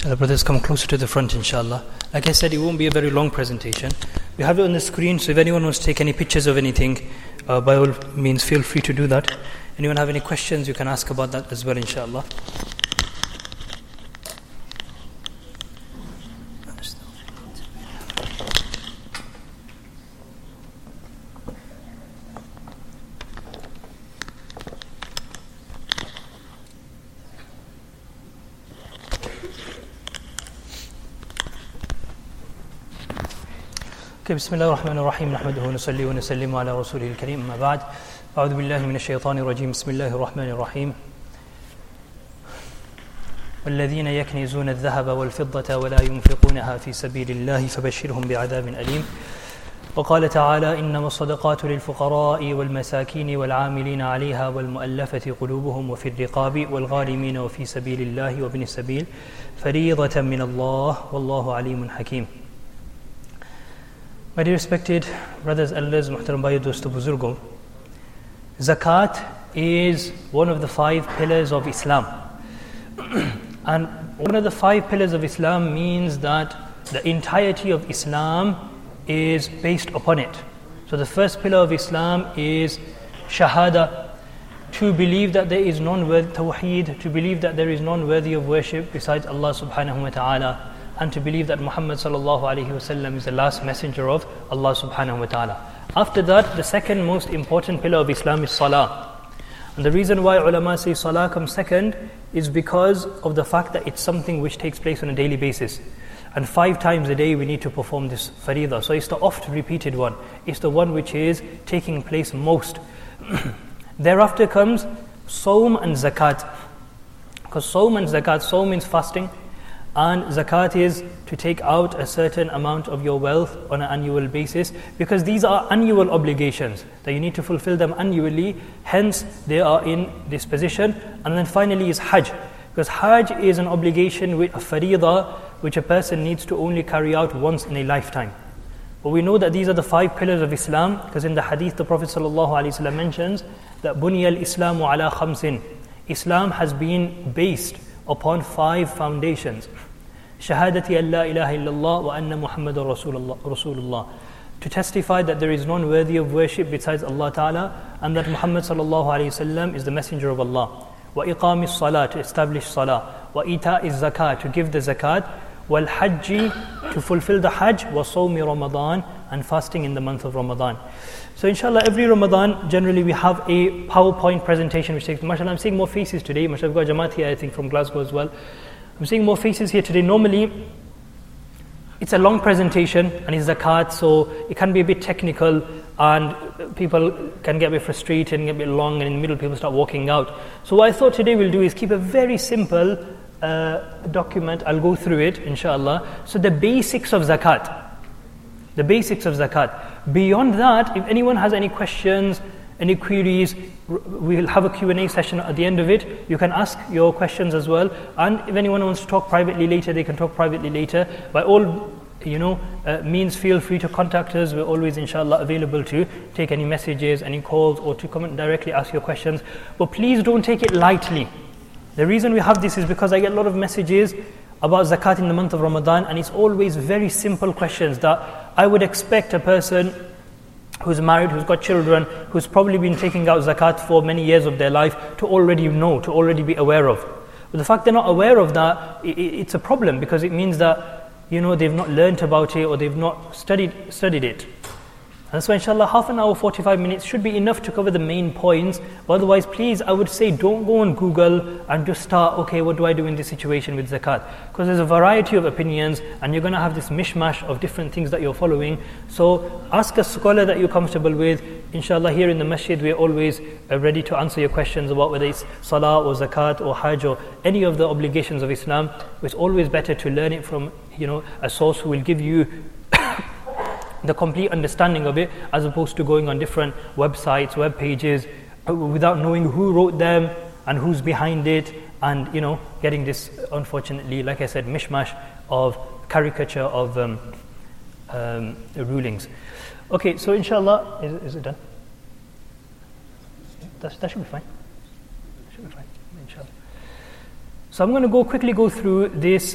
Brothers, come closer to the front, inshallah. Like I said, it won't be a very long presentation. We have it on the screen, so if anyone wants to take any pictures of anything, by all means, feel free to do that. Anyone have any questions, you can ask about that as well, inshallah. بسم الله الرحمن الرحيم نحمده ونصلي ونسلم على رسوله الكريم أما بعد أعوذ بالله من الشيطان الرجيم بسم الله الرحمن الرحيم والذين يكنزون الذهب والفضة ولا ينفقونها في سبيل الله فبشرهم بعذاب أليم وقال تعالى إنما الصدقات للفقراء والمساكين والعاملين عليها والمؤلفة قلوبهم وفي الرقاب والغارمين وفي سبيل الله وابن السبيل فريضة من الله والله عليم حكيم. My dear respected brothers, elders, muhtaram bhai, dosto buzurgo, zakat is one of the 5 pillars of Islam. And one of the 5 pillars of Islam means that the entirety of Islam is based upon it. So the first pillar of Islam is shahada, to believe that there is none worthy, tawheed, to believe that there is none worthy of worship besides Allah subhanahu wa ta'ala, and to believe that Muhammad sallallahu alaihi wasallam is the last messenger of Allah subhanahu wa ta'ala. After that, the second most important pillar of Islam is salah. And the reason why ulama say salah comes second is because of the fact that it's something which takes place on a daily basis. And 5 times a day we need to perform this faridah. So it's the oft repeated one. It's the one which is taking place most. Thereafter comes Sawm and Zakat. Because Sawm and Zakat, Sawm means fasting, and zakat is to take out a certain amount of your wealth on an annual basis, because these are annual obligations that you need to fulfill them annually, hence they are in this position. And then finally is Hajj, because Hajj is an obligation with a faridah which a person needs to only carry out once in a lifetime. But we know that these are the 5 pillars of Islam, because in the hadith the Prophet ﷺ mentions that Bunya al-Islamu ala khamsin, Islam has been based upon 5 foundations. Shahadati an la ilaha illallah wa anna Muhammadan Rasulullah, to testify that there is none worthy of worship besides Allah Ta'ala, and that Muhammad sallallahu alayhi wasallam is the messenger of Allah. Wa iqamis salah, to establish salah. Wa ita'iz zakat, to give the zakat. Wal hajji, to fulfill the hajj. Wa sawmi Ramadan, and fasting in the month of Ramadan. So inshallah, every Ramadan, generally we have a PowerPoint presentation which takes, mashallah, I'm seeing more faces today. Mashallah, I've got Jamaat here, I think, from Glasgow as well. I'm seeing more faces here today. Normally, it's a long presentation and it's zakat, so it can be a bit technical and people can get a bit frustrated and get a bit long, and in the middle people start walking out. So what I thought today we'll do is keep a very simple document. I'll go through it, inshallah. So the basics of zakat. The basics of zakat. Beyond that, if anyone has any questions, any queries, we'll have a Q&A session at the end of it. You can ask your questions as well. And if anyone wants to talk privately later, they can talk privately later. By all means, feel free to contact us. We're always, inshallah, available to take any messages, any calls, or to come and directly ask your questions. But please don't take it lightly. The reason we have this is because I get a lot of messages about zakat in the month of Ramadan, and it's always very simple questions that I would expect a person who's married, who's got children, who's probably been taking out zakat for many years of their life to already know, to already be aware of. But the fact they're not aware of that, it's a problem, because it means that, they've not learnt about it or they've not studied it. And so inshallah, half an hour, 45 minutes should be enough to cover the main points. But otherwise, please, I would say don't go on Google and just start, okay, what do I do in this situation with zakat? Because there's a variety of opinions and you're going to have this mishmash of different things that you're following. So ask a scholar that you're comfortable with. Inshallah, here in the masjid, we're always ready to answer your questions about whether it's salah or zakat or hajj or any of the obligations of Islam. It's always better to learn it from, a source who will give you the complete understanding of it, as opposed to going on different websites, web pages, without knowing who wrote them and who's behind it, and getting this, unfortunately, like I said, mishmash of caricature of rulings. Okay, so inshallah, is it done? That should be fine. Inshallah. So I'm going to quickly go through this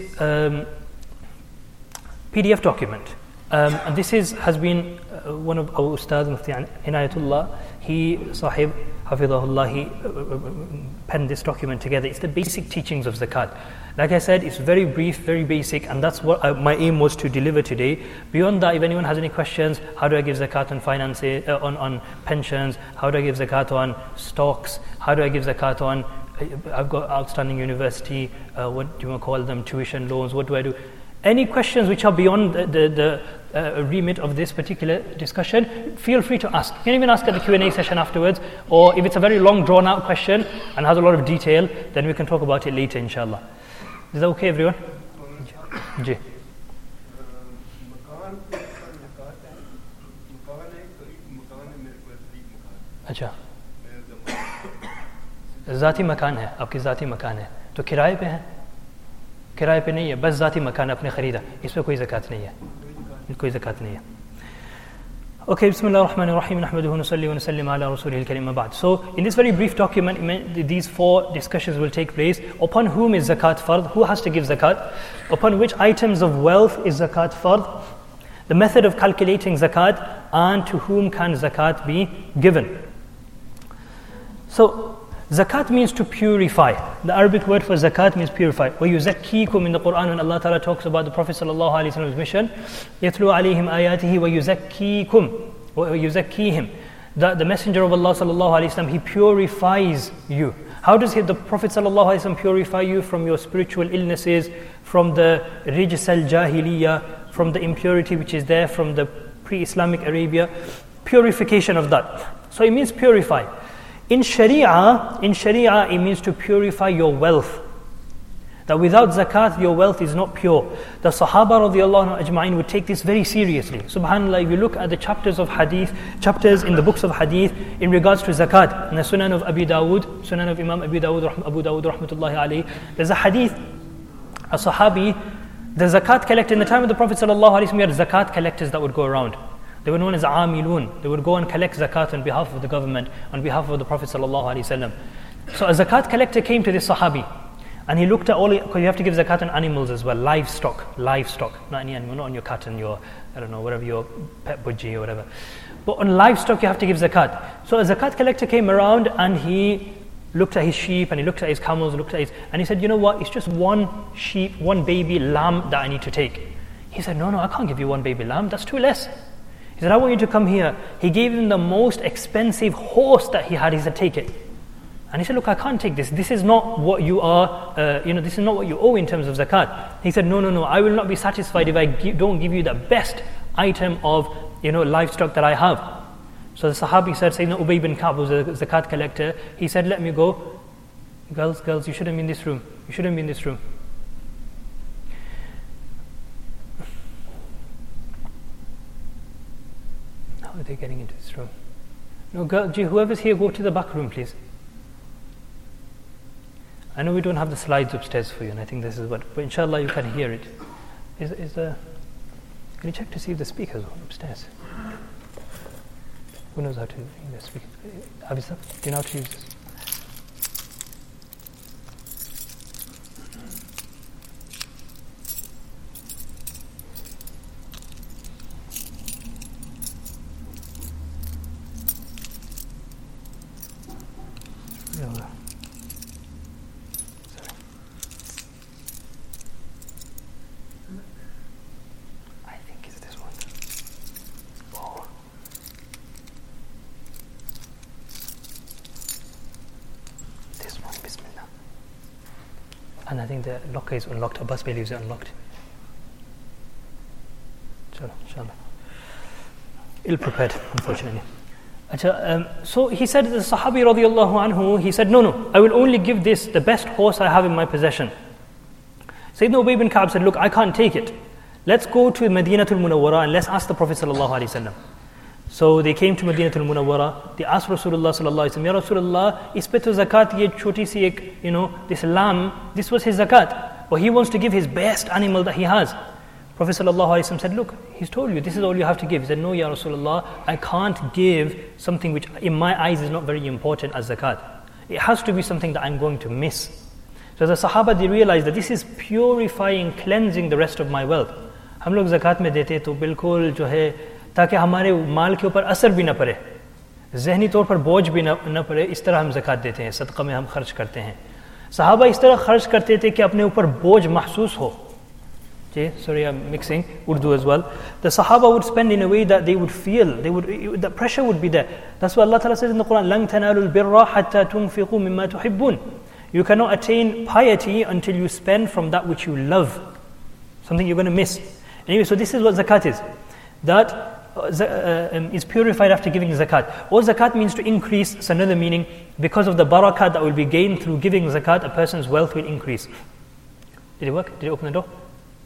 PDF document. And this has been one of our ustads, Mufti Inayatullah. He, Sahib, Hafidahullah, he penned this document together. It's the basic teachings of zakat. Like I said, it's very brief, very basic, and that's what my aim was to deliver today. Beyond that, if anyone has any questions, how do I give zakat on finances, on pensions? How do I give zakat on stocks? How do I give zakat on, I've got outstanding university, what do you want to call them, tuition loans, what do I do? Any questions which are beyond the remit of this particular discussion, feel free to ask. You can even ask at the Q&A session afterwards, or if it's a very long drawn out question and has a lot of detail, then we can talk about it later, inshallah. Is that okay, everyone? Ji. अच्छा, ज़ाती मकान है, आपकी ज़ाती मकान है, तो किराए पे है? किराए पे नहीं है, बस ज़ाती मकान आपने ख़रीदा, इस पे कोई ज़कात नहीं है, कोई ज़कात नहीं है. Okay, Bismillahirrahmanirrahim, nahmaduhu wa nusalli wa nusallim ala rasulihil karim ba'd. So, in this very brief document, these 4 discussions will take place. Upon whom is zakat fard? Who has to give zakat? Upon which items of wealth is zakat fard? The method of calculating zakat, and to whom can zakat be given? So, zakat means to purify. The Arabic word for zakat means purify. وَيُزَكِّيكُم in the Quran, when Allah Ta'ala talks about the Prophet Sallallahu Alaihi Wasallam's mission, يَتْلُو عَلَيْهِمْ آيَاتِهِ وَيُزَكِّيهِمْ. The Messenger of Allah Sallallahu Alaihi Wasallam, he purifies you. How does the Prophet Sallallahu Alaihi Wasallam purify you? From your spiritual illnesses, from the rijs al-jahiliyyah, from the impurity which is there from the pre-Islamic Arabia, purification of that. So it means purify. In Sharia, it means to purify your wealth. That without zakat, your wealth is not pure. The Sahaba radiallahu anhu ajma'in would take this very seriously. SubhanAllah, if you look at the chapters in the books of hadith, in regards to zakat, in the Sunan of Sunan of Imam Abu Dawud rahmatullahi alayhi, there's a hadith, a Sahabi, the zakat collector, in the time of the Prophet sallallahu alaihi wasallam, we had zakat collectors that would go around. They were known as amilun. They would go and collect zakat on behalf of the government, on behalf of the Prophet sallallahu alaihi wasallam. So a zakat collector came to this Sahabi, and he looked at because you have to give zakat on animals as well, livestock, not any animal, not on your cat and your, I don't know, whatever, your pet budgie or whatever. But on livestock you have to give zakat. So a zakat collector came around and he looked at his sheep and he looked at his camels, and he said, you know what, it's just one sheep, one baby lamb that I need to take. He said, no, I can't give you one baby lamb, that's too less. He said, I want you to come here. He gave him the most expensive horse that he had. He said, take it. And he said, look, I can't take this. This is not what you are, this is not what you owe in terms of zakat. He said, no, I will not be satisfied if I don't give you the best item of, livestock that I have. So the Sahabi said, Sayyidina Ubay bin Ka'b was a zakat collector. He said, let me go. Girls, you shouldn't be in this room. You shouldn't be in this room. How are they getting into this room? No, girl, whoever's here, go to the back room, please. I know we don't have the slides upstairs for you, and I think this is but inshallah you can hear it. Can you check to see if the speakers are upstairs? Who knows how to use the speaker? Abisa, do you know how to use this? And I think the locker is unlocked. Abbas Bey leaves it unlocked. Inshallah. Ill-prepared, unfortunately. So he said, the Sahabi radiallahu anhu, he said, no, I will only give this, the best horse I have in my possession. Sayyidina Ubay bin Ka'b said, look, I can't take it. Let's go to Madinatul Munawwara and let's ask the Prophet sallallahu alaihi wasallam. So they came to Madinatul Munawwara. They asked Rasulullah sallallahu alaihi wasallam, Ya Rasulullah, is pe to zakat ye choti si ek, this lamb, this was his zakat. But he wants to give his best animal that he has. Prophet sallallahu alaihi wasallam said, look, he's told you, this is all you have to give. He said, no, Ya Rasulullah, I can't give something which in my eyes is not very important as zakat. It has to be something that I'm going to miss. So So the Sahaba, they realized that this is purifying, cleansing the rest of my wealth. हम लोग ज़कात में देते तो बिल्कुल जो है ताकि हमारे माल के ऊपर असर भी ना पड़े, ज़हनी तौर पर बोझ भी ना पड़े, इस तरह हम ज़कात देते हैं, सदक़ा में हम खर्च करते हैं. सहाबा इस तरह खर्च करते थे कि अपने ऊपर बोझ महसूस हो. Sorry, I'm mixing Urdu as well. The Sahaba would spend in a way that they would feel, the pressure would be there. That's what Allah Ta'ala says in the Quran, لَن تَنَالُوا الْبِرَّ حَتَّى تُنْفِقُوا مِمَّا تُحِبُّونَ. You cannot attain piety until you spend from that which you love, something you're going to miss. Anyway, so this is what zakat is. That is purified after giving zakat. What zakat means to increase, it's another meaning. Because of the barakah that will be gained through giving zakat, a person's wealth will increase. Did it work? Did it open the door?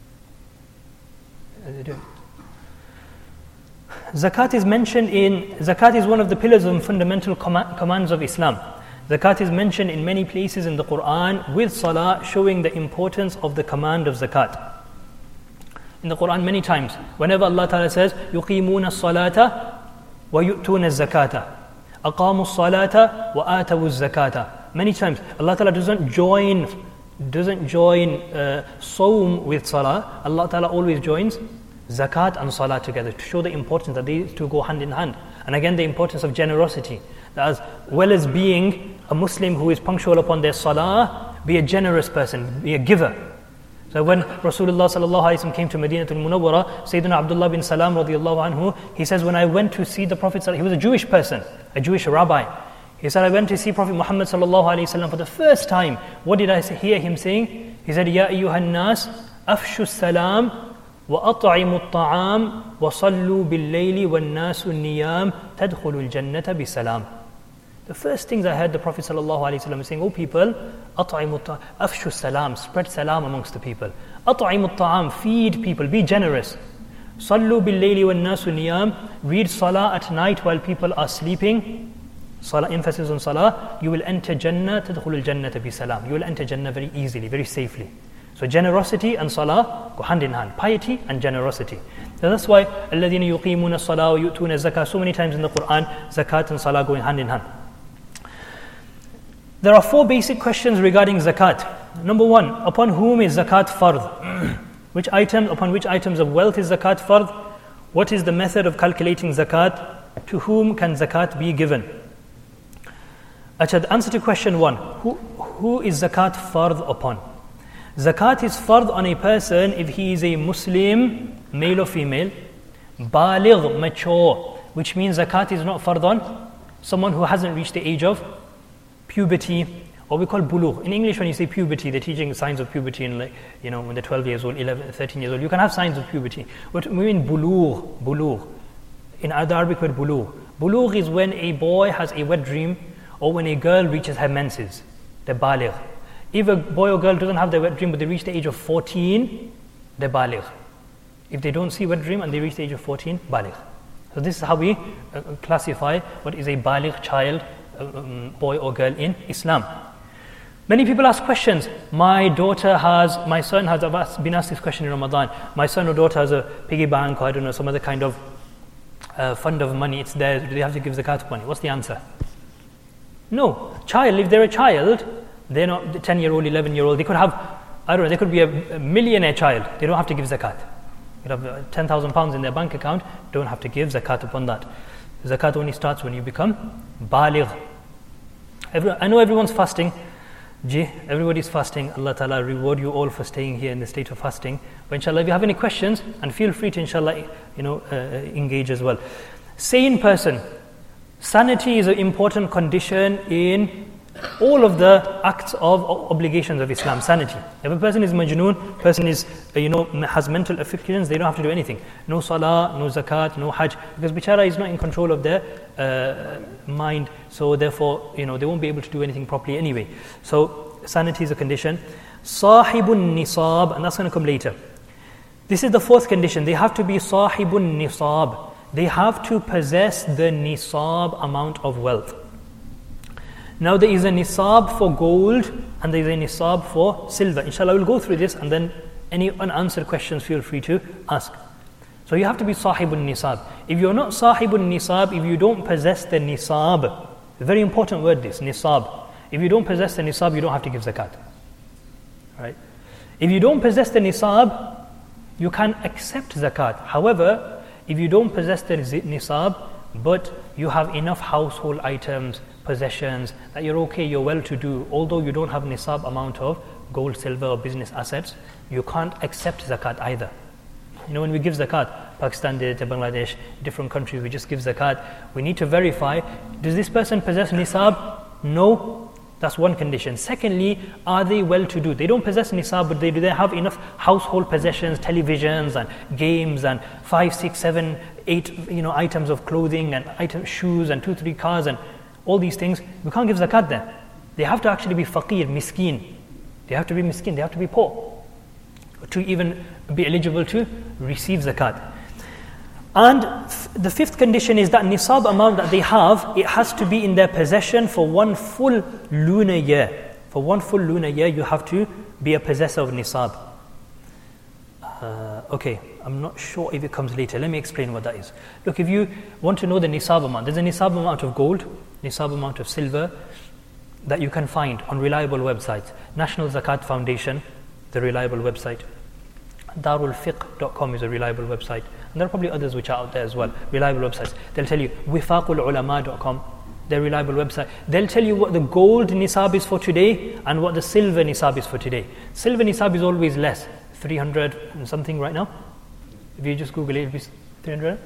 Zakat is one of the pillars and fundamental commands of Islam. Zakat is mentioned in many places in the Quran with salah, showing the importance of the command of zakat. In the Quran many times, whenever Allah Ta'ala says, يُقِيمُونَ الصَّلَاةَ وَيُؤْتُونَ الزَّكَاةَ أَقَامُوا الصَّلَاةَ وَآتَوُوا الزَّكَاةَ. Many times, Allah Ta'ala doesn't join Sawm with salah. Allah Ta'ala always joins zakat and salah together to show the importance that these two go hand in hand. And again, the importance of generosity. That as well as being a Muslim who is punctual upon their salah, be a generous person, be a giver. So when Rasulullah sallallahu alaihi wasallam came to Madinatul Munawwara, Sayyidina Abdullah bin Salam radiyallahu anhu, he says, when I went to see the Prophet, he was a Jewish person, a Jewish rabbi. He said, I went to see Prophet Muhammad sallallahu alaihi wasallam for the first time. What did I hear him saying? He said, Ya ayyuhan nas, afshu salam, wa at'imu at-ta'am, wa sallu bil-layli wan-nasu niyam, tadkhulu al-jannata bi-salam. The first things I heard the Prophet ﷺ saying, "O people, afshu salam, spread salam amongst the people. At'imu ta'am, feed people, be generous. Sallu bil-layli wan-nasu niyam, read salah at night while people are sleeping. Salah, emphasis on salah. You will enter Jannah, tadkhulul jannata bi salam. You will enter Jannah very easily, very safely. So generosity and salah go hand in hand. Piety and generosity. So that's why الَّذِينَ يُقِيمُونَ الصَّلَاةَ وَيُؤْتُونَ الزَّكَاةَ. So many times in the Quran, zakat and salah going hand in hand. There are 4 basic questions regarding zakat. Number 1, upon whom is zakat fard? Upon which items of wealth is zakat fard? What is the method of calculating zakat? To whom can zakat be given? The answer to question 1, who is zakat fard upon? Zakat is fard on a person if he is a Muslim, male or female, baligh, mature, which means zakat is not fard on someone who hasn't reached the age of puberty, or we call bulugh. In English, when you say puberty, they're teaching signs of puberty in when they're 12 years old, 11, 13 years old. You can have signs of puberty. But we mean bulugh. In the Arabic word bulugh. Bulugh is when a boy has a wet dream, or when a girl reaches her menses. They're baligh. If a boy or girl doesn't have their wet dream, but they reach the age of 14, they're baligh. If they don't see wet dream and they reach the age of 14, baligh. So this is how we classify what is a baligh child, boy or girl in Islam. Many people ask questions. My son has been asked this question in Ramadan. My son or daughter has a piggy bank, or I don't know, some other kind of fund of money. It's there. Do they have to give zakat money? What's the answer? No. If they're a child, they're not 10-year-old, 11-year-old. They could have, they could be a millionaire child. They don't have to give zakat. They could have 10,000 pounds in their bank account. Don't have to give zakat upon that. Zakat only starts when you become baligh. I know everyone's fasting. Everybody's fasting. Allah Ta'ala reward you all for staying here in the state of fasting. But inshallah, if you have any questions, and feel free to inshallah, engage as well. Sane person. Sanity is an important condition in all of the acts of obligations of Islam. Sanity. If a person is majnoon, person is has mental afflictions, they don't have to do anything. No salah, no zakat, no hajj, because bichara is not in control of their mind. So therefore, they won't be able to do anything properly anyway. So sanity is a condition. Sahibun nisab, and that's going to come later. This is the 4th condition. They have to be sahibun nisab. They have to possess the nisab amount of wealth. Now there is a nisab for gold and there is a nisab for silver. Inshallah, we'll go through this, and then any unanswered questions feel free to ask. So you have to be sahibun nisab. If you're not sahibun nisab, if you don't possess the nisab, a very important word this, nisab. If you don't possess the nisab, you don't have to give zakat. right? If you don't possess the nisab, you can accept zakat. However, if you don't possess the nisab, but you have enough household items, possessions, that you're okay, you're well-to-do, although you don't have nisab amount of gold, silver, or business assets, you can't accept zakat either. You know, when we give zakat, Pakistan did it, Bangladesh, different countries, we just give zakat. We need to verify, does this person possess nisab? No. That's one condition. Secondly, are they well-to-do? They don't possess nisab, but do they have enough household possessions, televisions and games and 5, 6, 7, 8 items of clothing and shoes and 2, 3 cars and all these things? We can't give zakat then. They have to actually be faqir, miskin. They have to be miskin, they have to be poor to even be eligible to receive zakat. And the fifth condition is that nisab amount that they have, it has to be in their possession for one full lunar year. For one full lunar year, you have to be a possessor of nisab. Okay, I'm not sure if it comes later. Let me explain what that is. Look, if you want to know the nisab amount, there's a nisab amount of gold, nisab amount of silver that you can find on reliable websites. National Zakat Foundation, the reliable website. Darulfiqh.com is a reliable website. And there are probably others which are out there as well, reliable websites. They'll tell you, wifaqululama.com, their reliable website. They'll tell you what the gold nisab is for today and what the silver nisab is for today. Silver nisab is always less, 300 and something right now. If you just Google it, it'll be 300?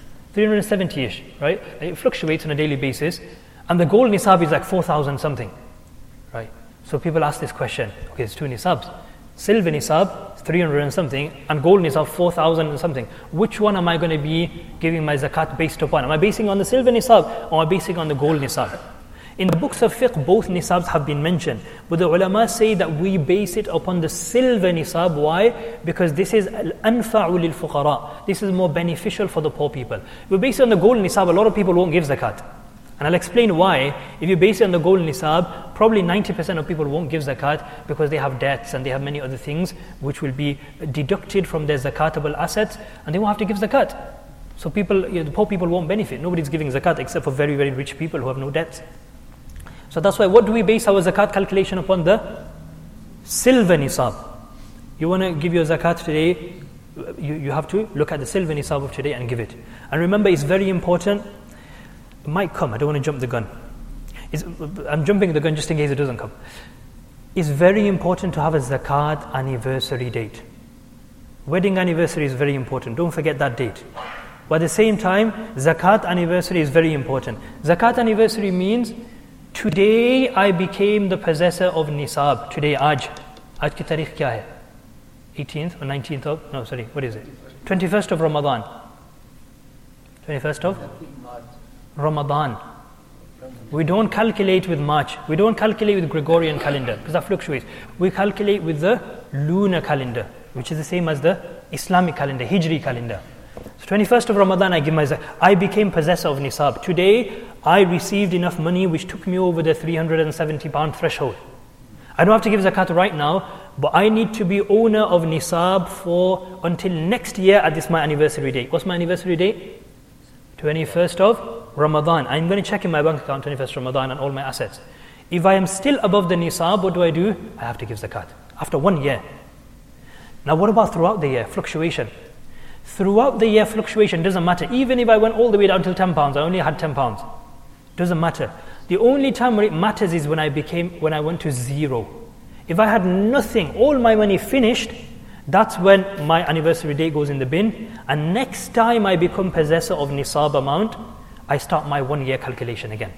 370-ish, right? It fluctuates on a daily basis. And the gold nisab is like 4,000 something, right? So people ask this question, okay, it's two nisabs. Silver nisab, 300 and something, and gold nisab, 4,000 and something. Which one am I going to be giving my zakat based upon? Am I basing on the silver nisab or am I basing on the gold nisab? In the books of fiqh, both nisabs have been mentioned. But the ulama say that we base it upon the silver nisab. Why? Because this is al-anfa'u lil-fuqara. This is more beneficial for the poor people. If we base it on the gold nisab, a lot of people won't give zakat. And I'll explain why. If you base it on the gold nisab, probably 90% of people won't give zakat because they have debts and they have many other things which will be deducted from their zakatable assets and they won't have to give zakat. So people, the poor people won't benefit. Nobody's giving zakat except for very, very rich people who have no debts. So that's why, what do we base our zakat calculation upon? The silver nisab. You want to give your zakat today, you have to look at the silver nisab of today and give it. And remember, it's very important. It might come, I don't want to jump the gun. I'm jumping the gun just in case it doesn't come. It's very important to have a zakat anniversary date. Wedding anniversary is very important, don't forget that date. But at the same time, zakat anniversary is very important. Zakat anniversary means, today I became the possessor of nisab. Today, aaj ki tarikh kya hai? 18th or 19th of, no sorry, what is it? 21st of Ramadan. 21st of Ramadan. We don't calculate with March. We don't calculate with Gregorian calendar because that fluctuates. We calculate with the lunar calendar, which is the same as the Islamic calendar, Hijri calendar. So 21st of Ramadan, I became possessor of nisab. Today, I received enough money which took me over the 370 pound threshold. I don't have to give zakat right now, but I need to be owner of nisab for until next year at this my anniversary date. What's my anniversary date? 21st of Ramadan. I'm going to check in my bank account 21st Ramadan and all my assets. If I am still above the nisab, what do? I have to give zakat after 1 year. Now what about throughout the year? Fluctuation. Throughout the year, fluctuation doesn't matter. Even if I went all the way down till 10 pounds, I only had 10 pounds. Doesn't matter. The only time where it matters is when I went to zero. If I had nothing, all my money finished, that's when my anniversary date goes in the bin. And next time I become possessor of nisab amount, I start my 1 year calculation again.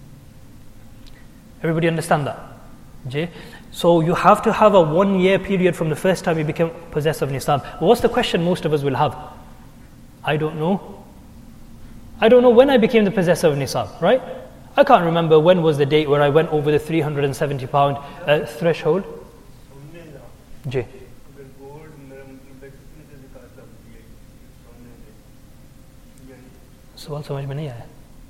Everybody understand that? Okay? So you have to have a 1 year period from the first time you become possessor of nisab. What's the question most of us will have? I don't know. I don't know when I became the possessor of nisab, right? I can't remember when was the date where I went over the 370 pound threshold. Jay. सवाल समझ में नहीं आया.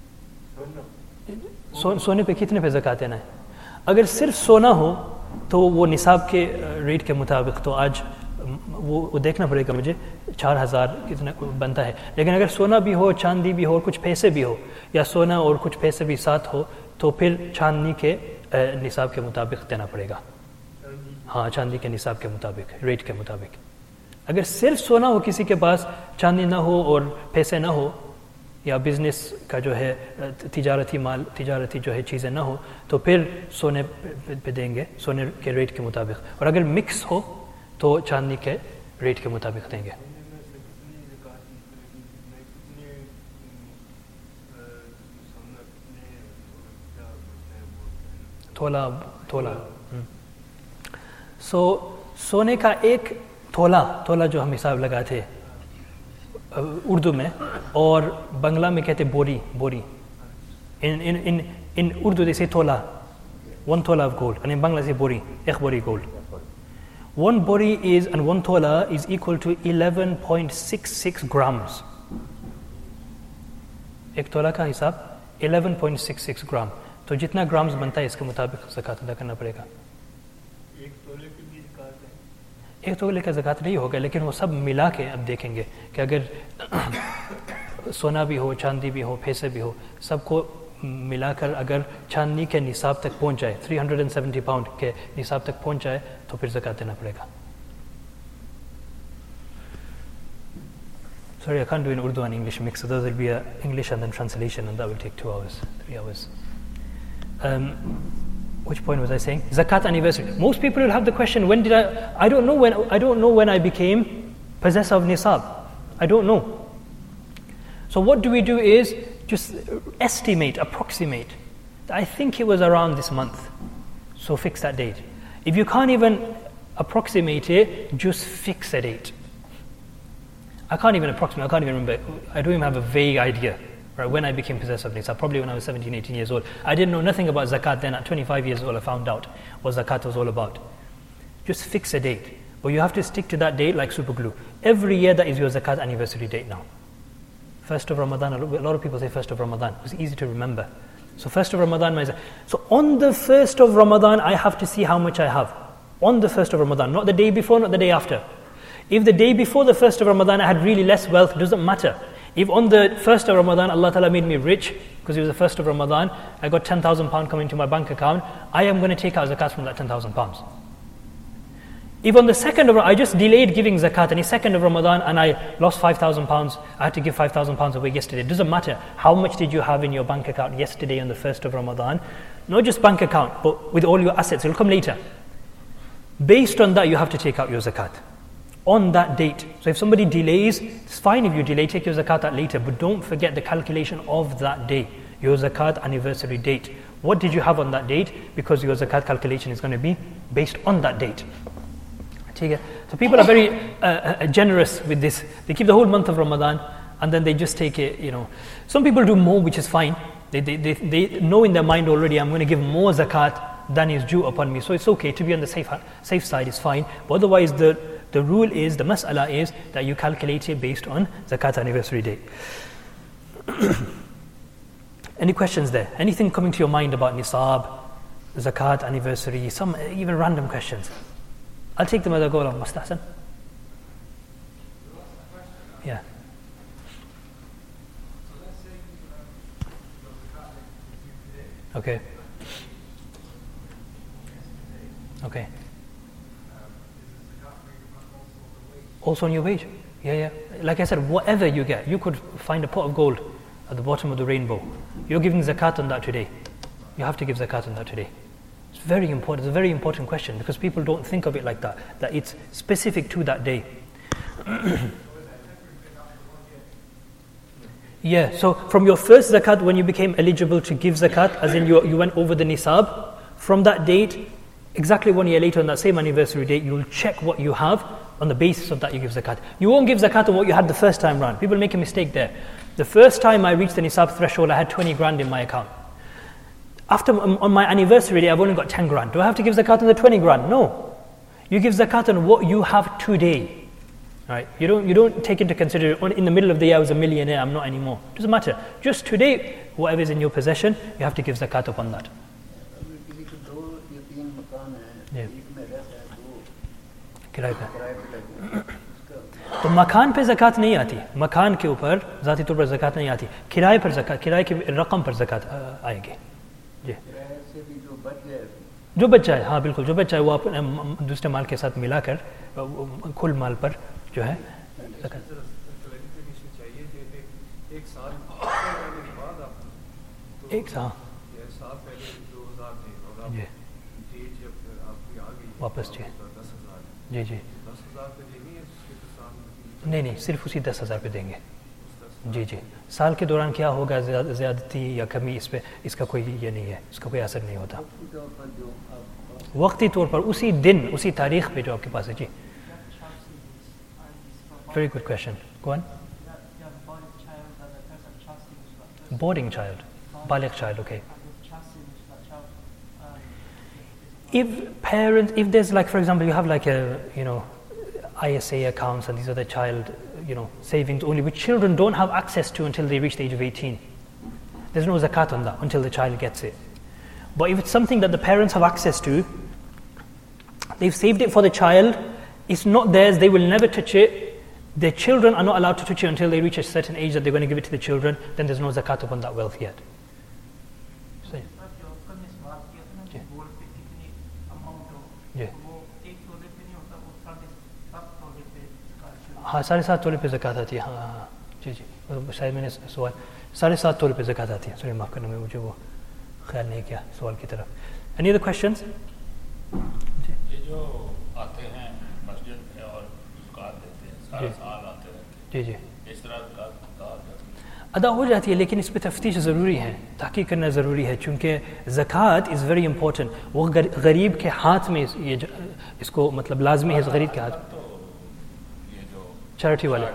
सोने पे कितने पे ज़कात देना है? अगर सिर्फ सोना हो तो वो निसाब के रेट के मुताबिक तो आज वो देखना पड़ेगा मुझे 4,000 कितना बनता है. लेकिन अगर सोना भी हो, चांदी भी हो और कुछ पैसे भी हो, या सोना और कुछ पैसे भी साथ हो, तो फिर चांदी के निसाब के मुताबिक देना पड़ेगा. हाँ, चांदी के निसाब के मुताबिक, रेट के मुताबिक। अगर सिर्फ सोना हो, किसी के पास चांदी ना हो और पैसे ना हो, या बिजनेस का जो है तिजारती जो है चीज़ें ना हो, तो फिर सोने पे देंगे, सोने के रेट के मुताबिक। और अगर मिक्स हो तो चांदी के रेट के मुताबिक देंगे। तोला। सोने का एक तोला जो हम हिसाब लगाते उर्दू में, और बंगला में कहते बोरी। इन उर्दू जैसे तोला, 1 tola of gold, and in Bangla say bori, ek bori gold. 1 bori is, and 1 tola is equal to 11.66 grams. एक तोला का हिसाब 11.66 ग्राम, तो जितना ग्राम्स बनता है इसके मुताबिक ज़कात अदा करना पड़ेगा। एक तोले का ज़कात नहीं होगा, लेकिन वो सब मिला के अब देखेंगे कि अगर सोना भी हो, चांदी भी हो, पैसे भी हो, सबको मिलाकर अगर चांदी के निसाब तक पहुंच जाए, 370 पाउंड के निसाब तक पहुंच जाए, तो फिर ज़कात देना पड़ेगा। Sorry, I can't do in Urdu and English mix, so those will be English and then translation, and that will take 2 hours, 3 hours. Which point was I saying? Zakat anniversary. Most people will have the question, when did I don't know when I became possessor of nisab. I don't know. So what do we do is just estimate, approximate. I think it was around this month. So fix that date. If you can't even approximate it, just fix a date. I can't even approximate, I can't even remember. I don't even have a vague idea. Right, when I became possessor of nisab, probably when I was 17, 18 years old. I didn't know nothing about zakat then. At 25 years old, I found out what zakat was all about. Just fix a date. But you have to stick to that date like super glue. Every year that is your zakat anniversary date now. 1st of Ramadan, a lot of people say 1st of Ramadan. It's easy to remember. So 1st of Ramadan, so on the 1st of Ramadan, I have to see how much I have. On the 1st of Ramadan, not the day before, not the day after. If the day before the 1st of Ramadan I had really less wealth, it doesn't matter. If on the 1st of Ramadan, Allah Ta'ala made me rich, because it was the 1st of Ramadan, I got £10,000 coming to my bank account, I am going to take out zakat from that £10,000. If on the 2nd of Ramadan, I just delayed giving zakat, and the 2nd of Ramadan, and I lost £5,000, I had to give £5,000 away yesterday. It doesn't matter how much did you have in your bank account yesterday on the 1st of Ramadan, not just bank account, but with all your assets, it will come later. Based on that, you have to take out your zakat on that date. So if somebody delays, it's fine if you delay, take your zakat out later, but don't forget the calculation of that day, your zakat anniversary date. What did you have on that date? Because your zakat calculation is going to be based on that date. So people are very generous with this. They keep the whole month of Ramadan, and then they just take it, Some people do more, which is fine. They know in their mind already, I'm going to give more zakat than is due upon me. So it's okay to be on the safe side, is fine. But otherwise, the rule is, the mas'ala is that you calculate it based on zakat anniversary date. Any questions there? Anything coming to your mind about nisab, zakat anniversary, some even random questions? I'll take them as I go along. Mustahsan? Yeah. Okay. Okay. Also on your wage. Yeah. Like I said, whatever you get, you could find a pot of gold at the bottom of the rainbow. You're giving zakat on that today. You have to give zakat on that today. It's very important. It's a very important question because people don't think of it like that it's specific to that day. Yeah, so from your first zakat, when you became eligible to give zakat, as in you went over the nisab, from that date, exactly 1 year later on that same anniversary date, you'll check what you have. On the basis of that, you give zakat. You won't give zakat on what you had the first time round. People make a mistake there. The first time I reached the nisab threshold, I had 20 grand in my account. After, on my anniversary day, I've only got 10 grand. Do I have to give zakat on the 20 grand? No. You give zakat on what you have today. Right? You don't take into consideration, in the middle of the year I was a millionaire, I'm not anymore. Doesn't matter. Just today, whatever is in your possession, you have to give zakat upon that. Yeah. किराए पे तो मकान पे ज़कात नहीं आती, मकान के ऊपर ज़ाती तौर पर ज़कात नहीं आती, किराए पर ज़कात, किराए की रकम पर ज़कात आएगी। जी, किराए से भी जो बच जाए जो बच्चा है, हाँ बिल्कुल, जो बच्चा है वो अपने दूसरे माल के साथ मिलाकर कुल माल पर जो है एक साल वापस जी जी नहीं, सिर्फ उसी 10,000 पे देंगे जी जी। साल के दौरान क्या होगा, ज़्यादती या कमी, इस पे इसका कोई ये नहीं है, इसका कोई असर नहीं होता। वक्ती तौर पर उसी दिन, उसी तारीख पे जो आपके पास है जी। Very good question. कौन? बोर्डिंग चाइल्ड, बालिग child, okay. If there's like, for example, you have like a, ISA accounts and these are the child, savings only, which children don't have access to until they reach the age of 18. There's no zakat on that until the child gets it. But if it's something that the parents have access to, they've saved it for the child, it's not theirs, they will never touch it. Their children are not allowed to touch it until they reach a certain age that they're going to give it to the children, then there's no zakat upon that wealth yet. So, yeah. हाँ 7.5 तोले पे ज़कात आती है, हाँ जी जी, शायद मैंने सवाल 7.5 तोले पे ज़कात आती है, सॉरी माफ़ करना, मुझे वो ख्याल नहीं किया सवाल की तरफ। Any other questions? ये जो आते हैं मस्जिद में और ज़कात देते हैं, सारा साल आते रहते हैं, जी जी, इस तरह ज़कात अदा हो जाती है, लेकिन इस पर तफ्तीश ज़रूरी है, तहक़ीक़ करना ज़रूरी है, चूँकि ज़कात इज़ वेरी इंपॉर्टेंट। वो गरीब के हाथ में ये इसको मतलब लाजमी है, गरीब के हाथ, चैरिटी वाले,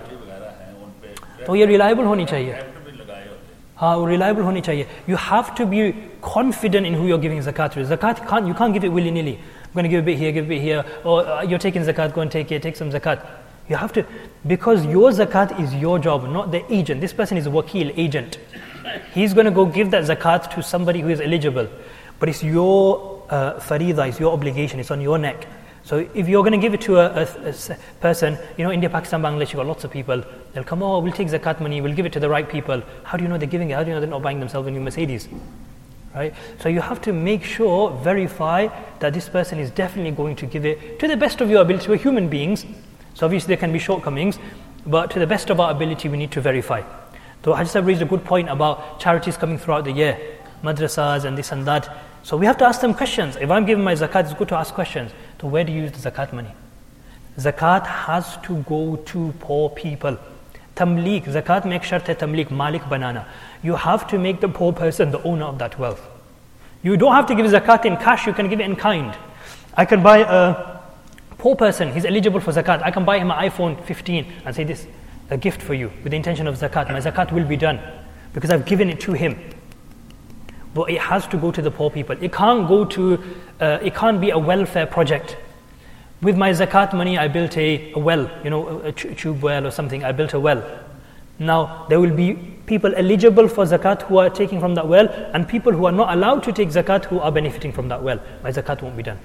तो ये रिलायबल होनी चाहिए, हाँ वो रिलायबल होनी चाहिए। You have to be confident in who you're giving zakat to. Zakat, you can't give it willy-nilly. I'm going to give a bit here, give a bit here, or you're taking zakat, go and take some zakat. You have to, because your zakat is your job, not the agent. This person is a wakil, agent. He's going to go give that zakat to somebody who is eligible. But it's your farida, it's your obligation, it's on your neck. So if you're going to give it to a person, India, Pakistan, Bangladesh, you've got lots of people, they'll come, oh, we'll take zakat money, we'll give it to the right people. How do you know they're giving it? How do you know they're not buying themselves a new Mercedes? Right? So you have to make sure, verify that this person is definitely going to give it to the best of your ability. We're human beings, so obviously there can be shortcomings, but to the best of our ability we need to verify. So Hajj Sahib raised a good point about charities coming throughout the year, madrasas and this and that. So we have to ask them questions. If I'm giving my zakat, it's good to ask questions. So where do you use the zakat money? Zakat has to go to poor people. Tamliq, zakat make shart hai tamliq, malik banana. You have to make the poor person the owner of that wealth. You don't have to give zakat in cash, you can give it in kind. I can buy a poor person, he's eligible for zakat. I can buy him an iPhone 15 and say, this is a gift for you with the intention of zakat. My zakat will be done because I've given it to him. But it has to go to the poor people. It can't go to, it can't be a welfare project. With my zakat money, I built a well, a tube well or something. I built a well. Now, there will be people eligible for zakat who are taking from that well, and people who are not allowed to take zakat who are benefiting from that well. My zakat won't be done.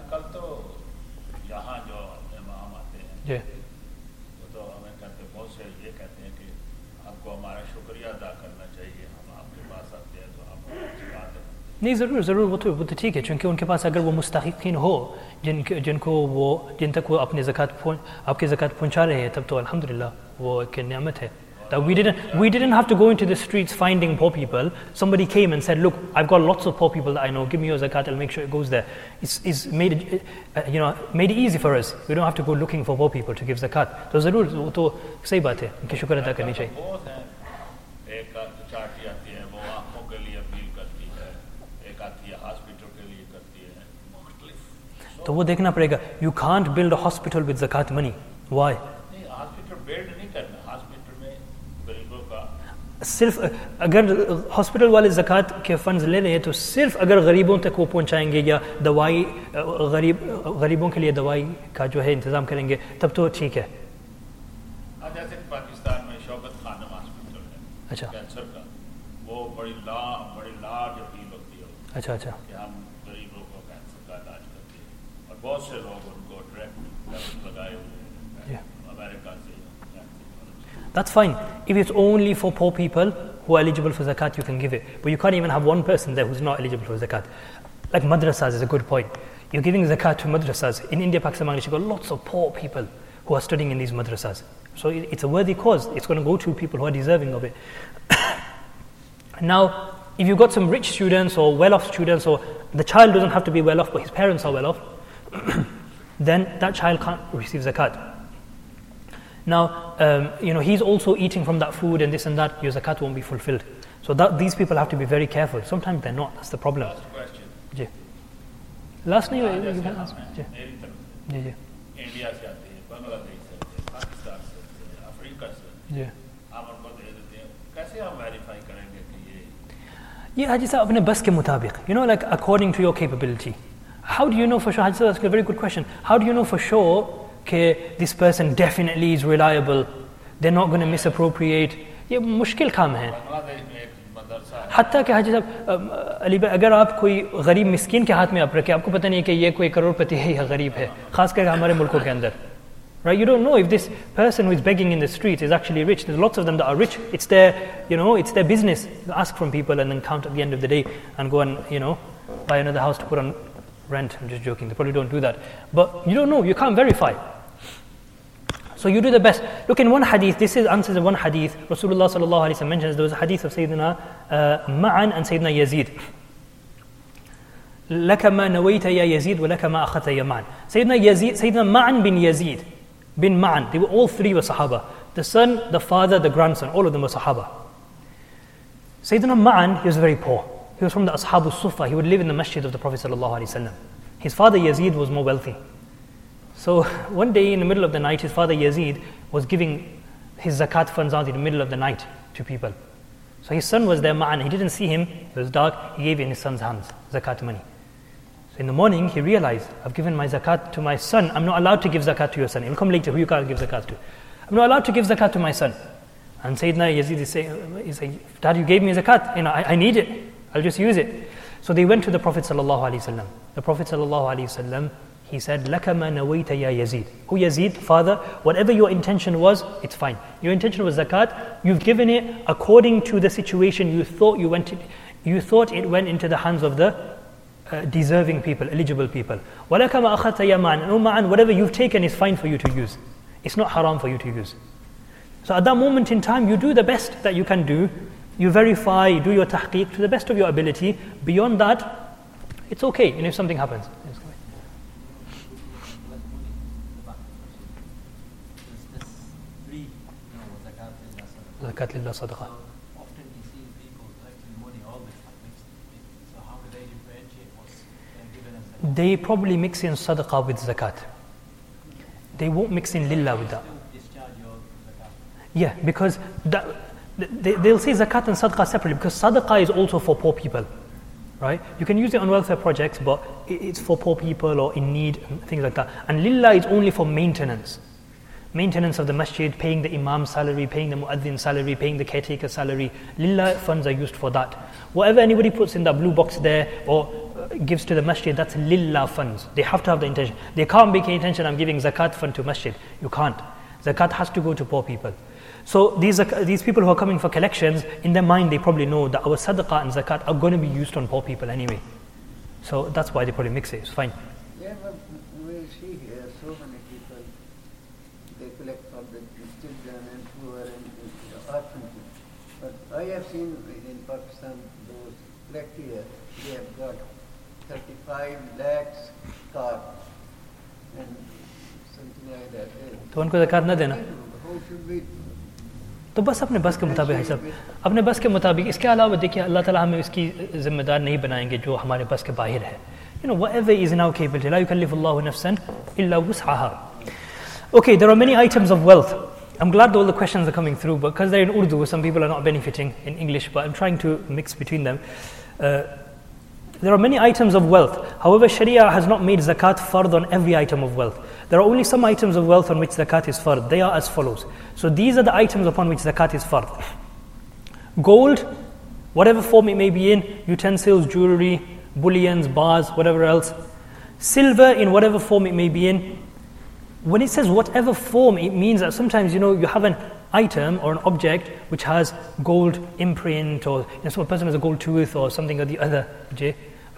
Yeah. नहीं ज़रूर वो तो ठीक है, क्योंकि उनके पास अगर वो मुस्तहिक़ीन हो जिन तक वो अपने आपके ज़कात पहुंचा रहे हैं, तब तो अल्हम्दुलिल्लाह वो एक नेमत है. That we didn't have to go into the streets finding poor people. Somebody came and said, look, I've got lots of poor people that I know, give me your zakat, I'll make sure it goes there. It's made it easy for us. We don't have to go looking for poor people to give zakat. तो ज़रूर वो तो सही बात है, उनकी शुक्र अदा करनी चाहिए. तो वो देखना पड़ेगा. You can't build a hospital with zakat money. Why? सिर्फ अगर हॉस्पिटल वाले ज़कात के फंड्स ले रहे हैं तो सिर्फ अगर गरीबों तक वो पहुंचाएंगे या दवाई गरीबों के लिए दवाई का जो है इंतज़ाम करेंगे, तब तो ठीक है. जैसे पाकिस्तान में शौकत खानम हॉस्पिटल है, अच्छा, कैंसर का, वो बड़ी लार्ज अपील होती है, अच्छा कि हम गरीब लोगों को कैंसर का इलाज करते हैं, और बहुत से लोग उनको डायरेक्ट लगाए हुए हैं अमेरिका से. That's fine. If it's only for poor people who are eligible for zakat, you can give it. But you can't even have one person there who's not eligible for zakat. Like madrasas is a good point. You're giving zakat to madrasas. In India, Pakistan, Bangladesh, you've got lots of poor people who are studying in these madrasas. So it's a worthy cause. It's going to go to people who are deserving of it. Now, if you've got some rich students or well-off students, or the child doesn't have to be well-off, but his parents are well-off, then that child can't receive zakat. Now, he's also eating from that food and this and that, your zakat won't be fulfilled. So these people have to be very careful. Sometimes they're not, that's the problem. Last question. जी. Last नहीं you can ask. जी. जी. India से आते हैं, बांग्लादेश से आते हैं, पाकिस्तान से आते हैं, अफ्रीका से आते हैं. आप उनको दे देते हैं. कैसे हम वेरीफाई करेंगे कि ये हाजी साहब अपने बस के मुताबिक, like according to your capability. How do you know for sure? Haji Sahib, that's a very good question. How do you know for sure that this person definitely is reliable? They're not going to misappropriate. ये मुश्किल काम है. हत्ता कि हाजी साहब अली भाई अगर आप कोई गरीब मिस्किन के हाथ में आप रखे, आपको पता नहीं कि ये कोई करोड़पति है या गरीब है, खास करके हमारे मुल्कों के अंदर. Right? You don't know if this person who is begging in the street is actually rich. There's lots of them that are rich. It's their business. You ask from people and then count at the end of the day and go and, buy another house to put on rent. I'm just joking. They probably don't do that. But you don't know. You can't verify. So you do the best. Look, in one hadith, this is answers in one hadith. Rasulullah sallallahu alaihi wasallam mentions there was a hadith of Sayyidina Ma'an and Sayyidina Yazid. لَكَ مَا نَوَيْتَ يَا يَزِيدُ وَلَكَ مَا أَخَذْتَ يَا مَعَنْ. Sayyidina Ma'an bin Yazid bin Ma'an, they were all three were Sahaba. The son, the father, the grandson, all of them were Sahaba. Sayyidina Ma'an, he was very poor. He was from the Ashabul Sufa. He would live in the masjid of the Prophet sallallahu alaihi wasallam. His father Yazid was more wealthy. So one day in the middle of the night, his father Yazid was giving his zakat funds out in the middle of the night to people. So his son was there, Ma'an. He didn't see him. It was dark. He gave it in his son's hands, zakat money. So in the morning, he realized, I've given my zakat to my son. I'm not allowed to give zakat to your son. He'll come later. Who you can't give zakat to? I'm not allowed to give zakat to my son. And Sayyidina Yazid is saying, Dad, you gave me zakat. I need it. I'll just use it. So they went to the Prophet sallallahu alaihi wasallam. The Prophet sallallahu alaihi wasallam, he said, لَكَ مَا نَوَيْتَ يَا Yazid. Oh Yazid, father, whatever your intention was, it's fine. Your intention was zakat. You've given it according to the situation you thought it went into the hands of the deserving people, eligible people. وَلَكَ مَا أَخَذْتَ يَا مَعَنْ. Oh Ma'an, whatever you've taken is fine for you to use. It's not haram for you to use. So at that moment in time, you do the best that you can do. You verify, you do your tahqiq to the best of your ability. Beyond that, it's okay, if something happens. Zakat lillah sadaqah. Often we see people collecting money all the time. So how do they differentiate what's given as zakat? They probably mix in sadaqah with zakat. They won't mix in lillah with that. Discharge your zakat. Yeah, because they'll say zakat and sadaqah separately, because sadaqah is also for poor people, right? You can use it on welfare projects, but it's for poor people or in need and things like that. And lillah is only for maintenance of the masjid, paying the imam's salary, paying the muadzin's salary, paying the caretaker's salary. Lillah funds are used for that. Whatever anybody puts in that blue box there or gives to the masjid, that's lillah funds. They have to have the intention. They can't make an intention, I'm giving zakat fund to masjid. You can't. Zakat has to go to poor people. So these people who are coming for collections, in their mind they probably know that our sadaqah and zakat are going to be used on poor people anyway. So that's why they probably mix it. It's fine. Yeah, but we see here so many people, they collect for the children and poor and the orphans. But I have seen in Pakistan, those collect here, they have got 35 lakhs card and something like that. तो उनको ज़कात न देना. How should we? तो बस अपने बस के मुताबिक है सब. अपने बस के मुताबिक. इसके अलावा देखिए अल्लाह ताला हमें इसकी जिम्मेदार नहीं बनाएंगे जो हमारे बस के बाहर है. Whatever is in our capability. لا يكلف الله نفسا إلا وسعها. Okay, there are many items of wealth. I'm glad all the questions are coming through, but because they're in Urdu, some people are not benefiting in English, but I'm trying to mix between them. There are many items of wealth. However, Sharia has not made zakat fard on every item of wealth. There are only some items of wealth on which zakat is fard. They are as follows. So these are the items upon which zakat is fard. Gold, whatever form it may be in, utensils, jewelry, bullions, bars, whatever else. Silver in whatever form it may be in. When it says whatever form, it means that sometimes, you have an item or an object which has gold imprint, or some person has a gold tooth or something or the other.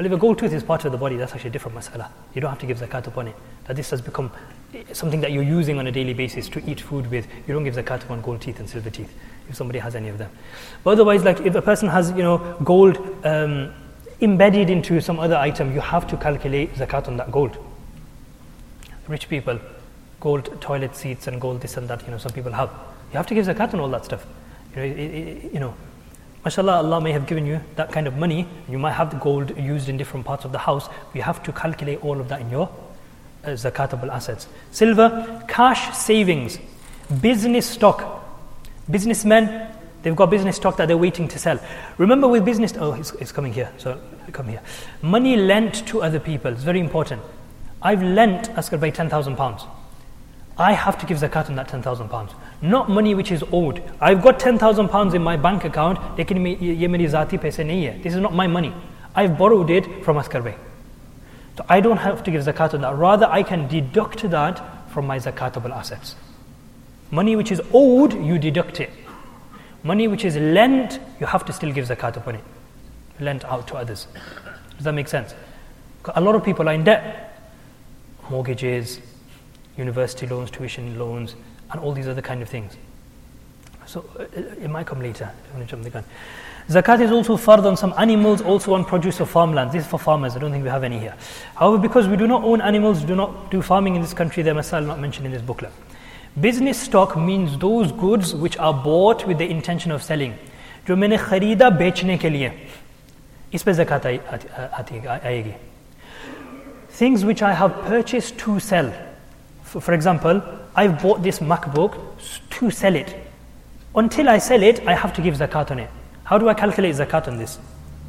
Well, if a gold tooth is part of the body, that's actually a different mas'ala. You don't have to give zakat upon it. That this has become something that you're using on a daily basis to eat food with. You don't give zakat upon gold teeth and silver teeth, if somebody has any of them. But otherwise, like if a person has, gold embedded into some other item, you have to calculate zakat on that gold. Rich people, gold toilet seats and gold this and that, some people have. You have to give zakat on all that stuff. Mashallah, Allah may have given you that kind of money. You might have the gold used in different parts of the house. You have to calculate all of that in your zakatable assets. Silver, cash savings, business stock. Businessmen, they've got business stock that they're waiting to sell. Remember with business, it's coming here, so come here. Money lent to other people, it's very important. I've lent Asghar Bhai £10,000. I have to give zakat on that £10,000. Not money which is owed. I've got £10,000 in my bank account. Lekin ye meri zati paise nahi hai. This is not my money. I've borrowed it from Asghar Bhai. So I don't have to give zakat on that. Rather, I can deduct that from my zakatable assets. Money which is owed, you deduct it. Money which is lent, you have to still give zakat upon it. Lent out to others. Does that make sense? A lot of people are in debt. Mortgages, university loans, tuition loans, and all these other kind of things. So it might come later. I don't want to jump the gun. Zakat is also fard on some animals, also on produce of farmland. This is for farmers. I don't think we have any here. However, because we do not own animals, we do not do farming in this country, there are not mentioned in this booklet. Business stock means those goods which are bought with the intention of selling. जो मैंने खरीदा बेचने के लिए, इस पे ज़कात आएगी. Things which I have purchased to sell. For example, I've bought this MacBook to sell it. Until I sell it, I have to give zakat on it. How do I calculate zakat on this?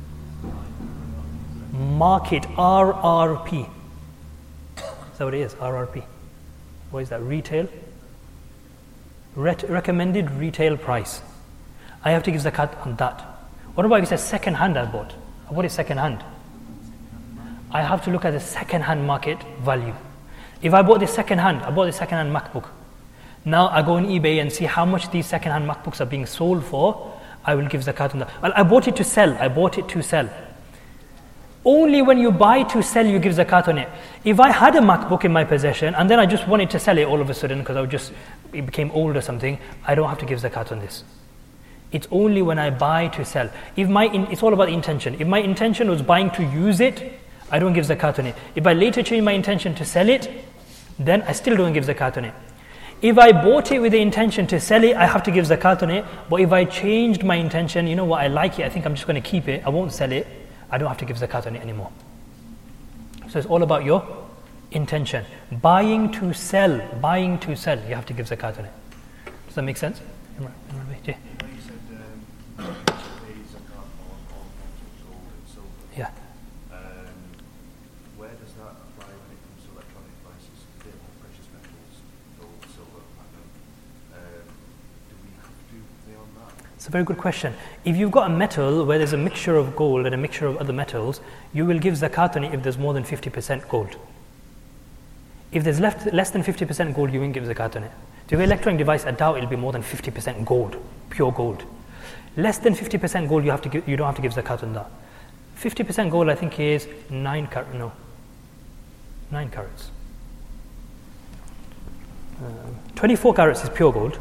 Market, RRP. Is that what it is? RRP. What is that? Retail? Recommended retail price. I have to give zakat on that. What about if it's a second hand I bought? What is second hand? I have to look at the second hand market value. If I bought this second hand, I bought this second hand MacBook. Now I go on eBay and see how much these second hand MacBooks are being sold for. I will give zakat on that. Well, I bought it to sell. Only when you buy to sell, you give zakat on it. If I had a MacBook in my possession and then I just wanted to sell it all of a sudden because it became old or something, I don't have to give zakat on this. It's only when I buy to sell. It's all about the intention. If my intention was buying to use it, I don't give zakat on it. If I later change my intention to sell it, then I still don't give zakat on it. If I bought it with the intention to sell it, I have to give zakat on it. But if I changed my intention, you know what, I like it, I think I'm just going to keep it, I won't sell it, I don't have to give zakat on it anymore. So it's all about your intention. Buying to sell, you have to give zakat on it. Does that make sense? Yeah. Where does that apply when it comes to electronic devices, precious metals, gold, silver, platinum? Do we have to pay on that? It's a very good question. If you've got a metal where there's a mixture of gold and a mixture of other metals, you will give zakat on it if there's more than 50% gold. If there's less than 50% gold, you won't give zakat on it. So if your electronic device, I doubt it'll be more than 50% gold, pure gold. Less than 50% gold, you don't have to give zakat on that. 50% gold, I think, is 9 carats. 24 carats is pure gold.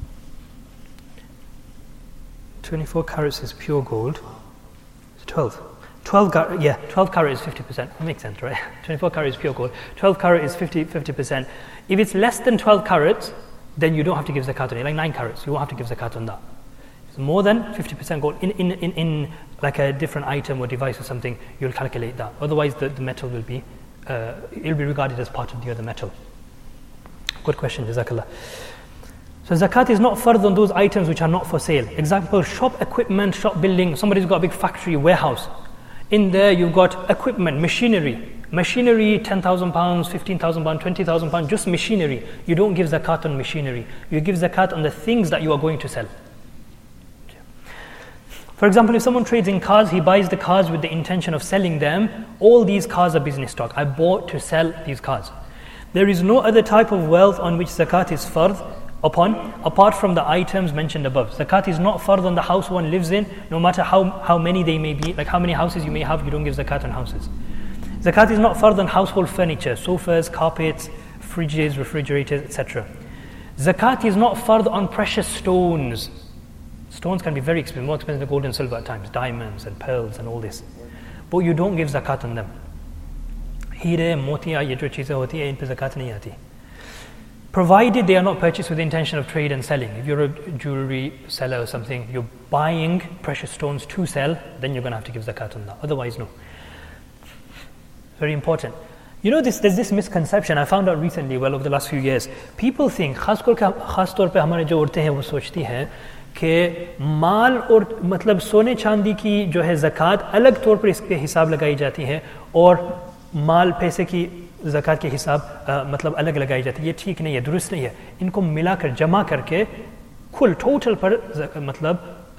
24 carats is pure gold. It's 12. 12 carat is 50%. That makes sense, right? 24 carat is pure gold. 12 carat is 50%. If it's less than 12 carats, then you don't have to give zakat on it. Like 9 carats, you won't have to give zakat on that. More than 50% gold in like a different item or device or something, you'll calculate that. Otherwise, the metal will be it'll be regarded as part of the other metal. Good question, Jazakallah. So zakat is not fard on those items which are not for sale. Example: shop equipment, shop building. Somebody's got a big factory, warehouse. In there, you've got equipment, machinery. Machinery, £10,000, £15,000, £20,000, just machinery. You don't give zakat on machinery. You give zakat on the things that you are going to sell. For example, if someone trades in cars, he buys the cars with the intention of selling them. All these cars are business stock. I bought to sell these cars. There is no other type of wealth on which zakat is fard apart from the items mentioned above. Zakat is not fard on the house one lives in, no matter how many they may be, like how many houses you may have, you don't give zakat on houses. Zakat is not fard on household furniture, sofas, carpets, fridges, refrigerators, etc. Zakat is not fard on precious stones. Stones can be very expensive, more expensive than gold and silver at times, diamonds and pearls and all this. But you don't give zakat on them. Heere, motiya, ye jo cheezein hoti hai, in pe zakat nahi aati. Provided they are not purchased with the intention of trade and selling. If you're a jewelry seller or something, you're buying precious stones to sell, then you're going to have to give zakat on that. Otherwise, no. Very important. You know, there's this misconception I found out recently, well, over the last few years. People think, खास तौर पे हमारे जो औरतें हैं वो सोचती हैं कि माल और मतलब सोने चांदी की जो है ज़कात अलग तौर पर इसके हिसाब लगाई जाती है और माल पैसे की ज़कात के हिसाब मतलब अलग लगाई जाती है. ये ठीक नहीं है, दुरुस्त नहीं है. इनको मिलाकर जमा करके कुल टोटल पर मतलब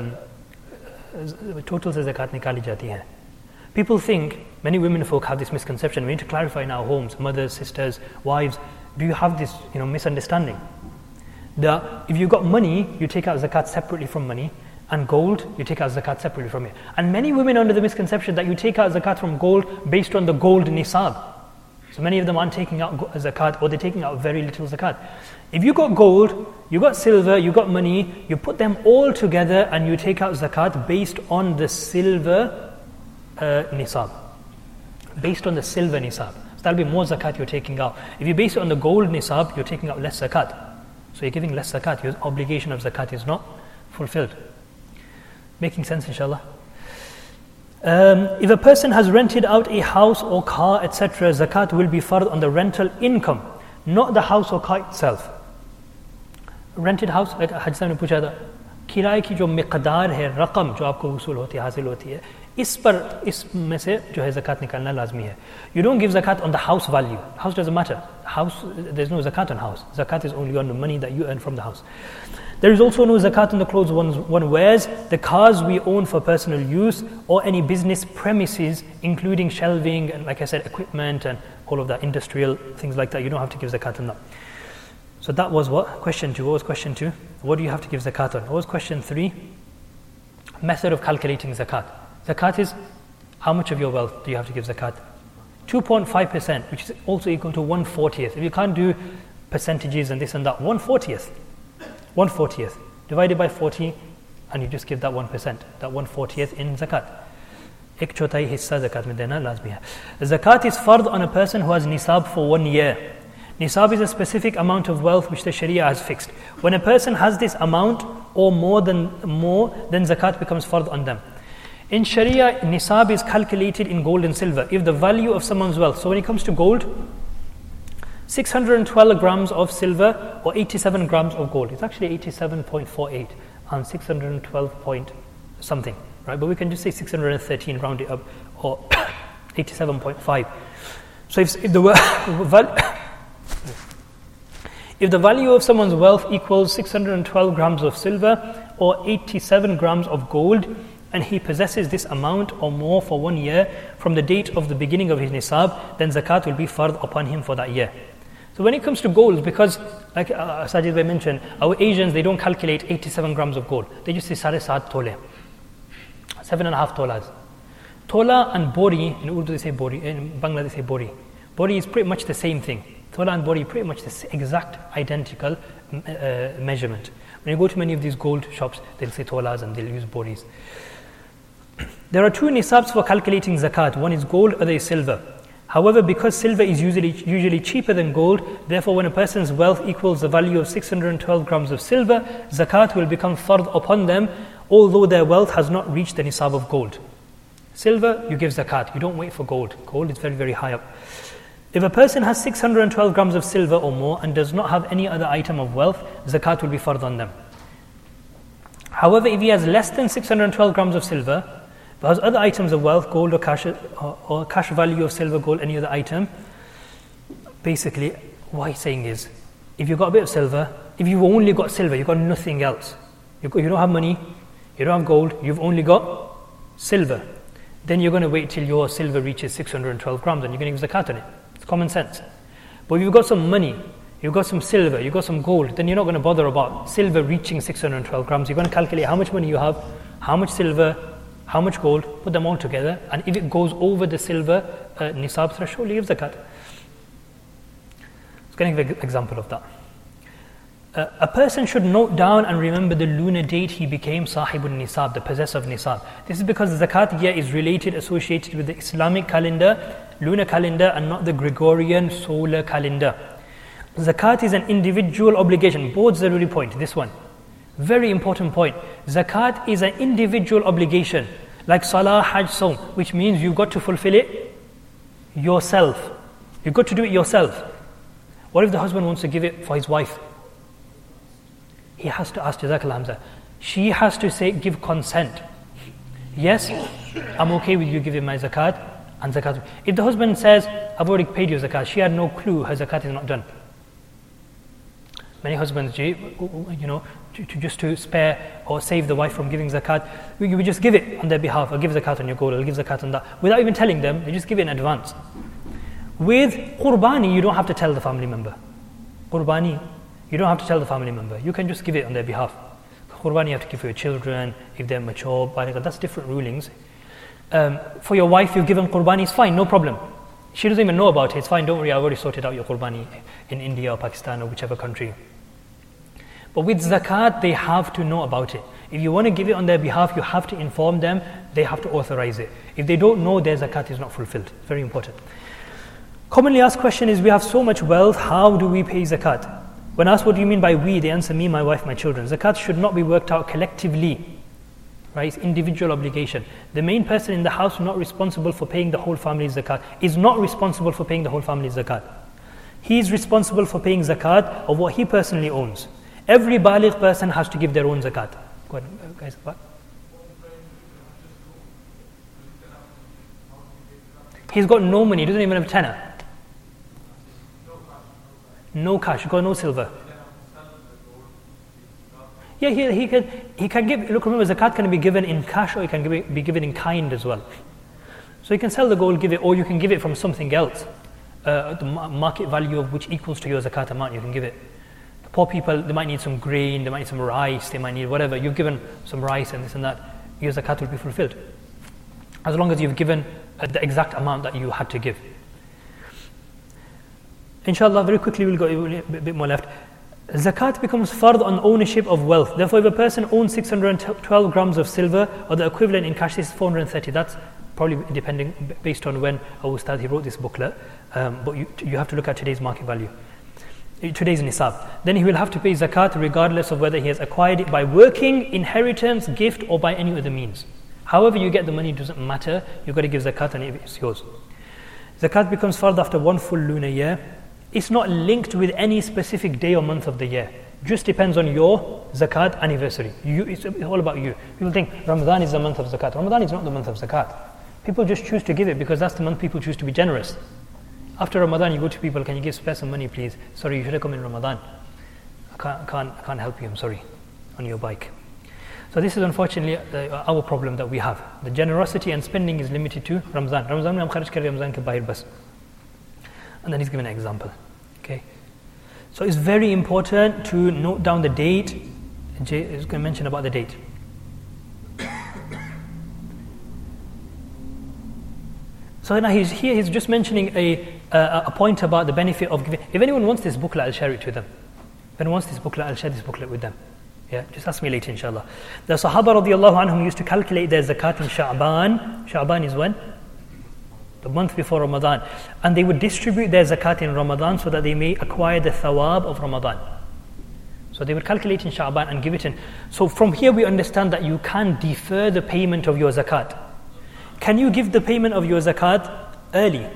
टोटल से ज़कात निकाली जाती है. People think, many women folk have this misconception. We need to clarify in our homes, mothers, sisters, wives. Do you have this, misunderstanding? That if you got money, you take out zakat separately from money, and gold, you take out zakat separately from it. And many women under the misconception that you take out zakat from gold based on the gold nisab. So many of them aren't taking out zakat, or they're taking out very little zakat. If you got gold, you got silver, you got money, you put them all together and you take out zakat based on the silver nisab, based on the silver nisab. So that'll be more zakat you're taking out. If you base it on the gold nisab, you're taking out less zakat. So you're giving less zakat. Your obligation of zakat is not fulfilled. Making sense, inshallah? If a person has rented out a house or car, etc., zakat will be fard on the rental income, not the house or car itself. Rented house, like Hajj Sahib ne pucha tha, किराए की जो मिक़दार है, रकम जो आपको वसूल होती है, हासिल होती है, इसमें से जो है ज़कात निकालना लाजमी है. You don't give zakat on the house value. House doesn't matter. House, there's no zakat on house. Zakat is only on the money that you earn from the house. There is also no zakat on the clothes one wears, the cars we own for personal use, or any business premises, including shelving and, like I said, equipment and all of that, industrial things like that. You don't have to give zakat on that. So that was what? Question 2. What was question 2? What do you have to give zakat on? What was question 3? Method of calculating zakat. Zakat is how much of your wealth do you have to give zakat? 2.5%, which is also equal to 1/40th. If you can't do percentages and this and that, 1/40th. 1/40th divided by 40, and you just give that 1%, that 1/40th in zakat. एक चौथाई हिस्सा zakat में देना लाजमी है. Zakat is fard on a person who has nisab for 1 year. Nisab is a specific amount of wealth which the Sharia has fixed. When a person has this amount or more, then zakat becomes fard on them. In Sharia, nisab is calculated in gold and silver. If the value of someone's wealth, so when it comes to gold, 612 grams of silver or 87 grams of gold. It's actually 87.48 and 612 point something, right? But we can just say 613, round it up, or 87.5. So if the value of someone's wealth equals 612 grams of silver or 87 grams of gold, and he possesses this amount or more for 1 year from the date of the beginning of his nisab, then zakat will be fard upon him for that year. So when it comes to gold, because like Sajid Bhai mentioned, our Asians, they don't calculate 87 grams of gold. They just say 7.5 tole, 7.5 tolas. Tola and bori, in Urdu they say bori, in Bangla they say bori. Bori is pretty much the same thing. Tola and bori pretty much the exact identical measurement. When you go to many of these gold shops, they'll say tolas and they'll use boris. There are 2 nisabs for calculating zakat. One is gold, other is silver. However, because silver is usually cheaper than gold, therefore when a person's wealth equals the value of 612 grams of silver, zakat will become fard upon them, although their wealth has not reached the nisab of gold. Silver, you give zakat. You don't wait for gold. Gold is very, very high up. If a person has 612 grams of silver or more and does not have any other item of wealth, zakat will be fard on them. However, if he has less than 612 grams of silver, but has other items of wealth, gold or cash value of silver, gold, any other item, basically what he's saying is, if you've got a bit of silver, if you've only got silver, you've got nothing else, you don't have money, you don't have gold, you've only got silver, then you're going to wait till your silver reaches 612 grams and you're going to use zakat on it. It's common sense. But if you've got some money, you've got some silver, you've got some gold, then you're not going to bother about silver reaching 612 grams. You're going to calculate how much money you have, how much silver, how much gold, put them all together, and if it goes over the silver nisab threshold, you give zakat. Let's give an example of that. A person should note down and remember the lunar date he became sahibun nisab, the possessor of nisab. This is because the zakat year is associated with the Islamic calendar, lunar calendar, and not the Gregorian solar calendar. Zakat is an individual obligation. Both zaruri point, this one. Very important point. Zakat is an individual obligation, like salah, hajj, sawm, which means you've got to fulfill it yourself. You've got to do it yourself. What if the husband wants to give it for his wife? He has to ask, Jazakallah Hamza. She has to say, give consent. Yes, I'm okay with you giving my zakat and zakat. If the husband says, I've already paid you zakat, she had no clue her zakat is not done. Many husbands, just to spare or save the wife from giving zakat, we just give it on their behalf. I'll give zakat on your gold, I'll give zakat on that. Without even telling them, they just give it in advance. With qurbani, you don't have to tell the family member. Qurbani, you don't have to tell the family member. You can just give it on their behalf. Qurbani you have to give for your children, if they're mature, that's different rulings. For your wife, you've given qurbani, it's fine, no problem. She doesn't even know about it, it's fine, don't worry, I've already sorted out your qurbani in India or Pakistan or whichever country. But with zakat, they have to know about it. If you want to give it on their behalf, you have to inform them, they have to authorize it. If they don't know, their zakat is not fulfilled. Very important. Commonly asked question is, we have so much wealth, how do we pay zakat? When asked what do you mean by we, they answer me, my wife, my children. Zakat should not be worked out collectively. Right? It's individual obligation. The main person in the house not responsible for paying the whole family's zakat is not responsible for paying the whole family's zakat. He is responsible for paying zakat of what he personally owns. Every baligh person has to give their own zakat. Go ahead, guys. What? He's got no money, he doesn't even have a tenner. No cash, he's got no silver. Yeah, he can give. Look, remember, zakat can be given in cash or it can be given in kind as well. So you can sell the gold, give it, or you can give it from something else. The market value of which equals to your zakat amount, you can give it. The poor people, they might need some grain, they might need some rice, they might need whatever. You've given some rice and this and that, your zakat will be fulfilled. As long as you've given the exact amount that you had to give. Inshallah, very quickly we'll go a bit more left. Zakat becomes fard on ownership of wealth. Therefore, if a person owns 612 grams of silver, or the equivalent in cash is 430, that's probably depending based on when Abu Ustad he wrote this booklet. But you have to look at today's market value, today's nisab. Then he will have to pay zakat regardless of whether he has acquired it by working, inheritance, gift, or by any other means. However you get the money, it doesn't matter. You've got to give zakat and it's yours. Zakat becomes fard after one full lunar year. It's not linked with any specific day or month of the year. Just depends on your zakat anniversary. It's all about you. People think Ramadan is the month of zakat. Ramadan is not the month of zakat. People just choose to give it because that's the month people choose to be generous. After Ramadan, you go to people, can you spare some money, please? Sorry, you should have come in Ramadan. I can't help you, I'm sorry, on your bike. So this is unfortunately our problem that we have. The generosity and spending is limited to Ramadan. Ramadan mein hum kharch kar rahe Ramadan ke bahir bas. And then he's given an example. Okay. So it's very important to note down the date. Jay is going to mention about the date. So now he's just mentioning a point about the benefit of giving. If anyone wants this booklet, I'll share it to them. If anyone wants this booklet, I'll share this booklet with them. Yeah, just ask me later, inshallah. The Sahaba radiallahu anhum used to calculate their zakat in Sha'ban. Sha'ban is when? The month before Ramadan. And they would distribute their zakat in Ramadan so that they may acquire the thawab of Ramadan. So they would calculate in Sha'ban and give it in. So from here we understand that you can defer the payment of your zakat. Can you give the payment of your zakat early?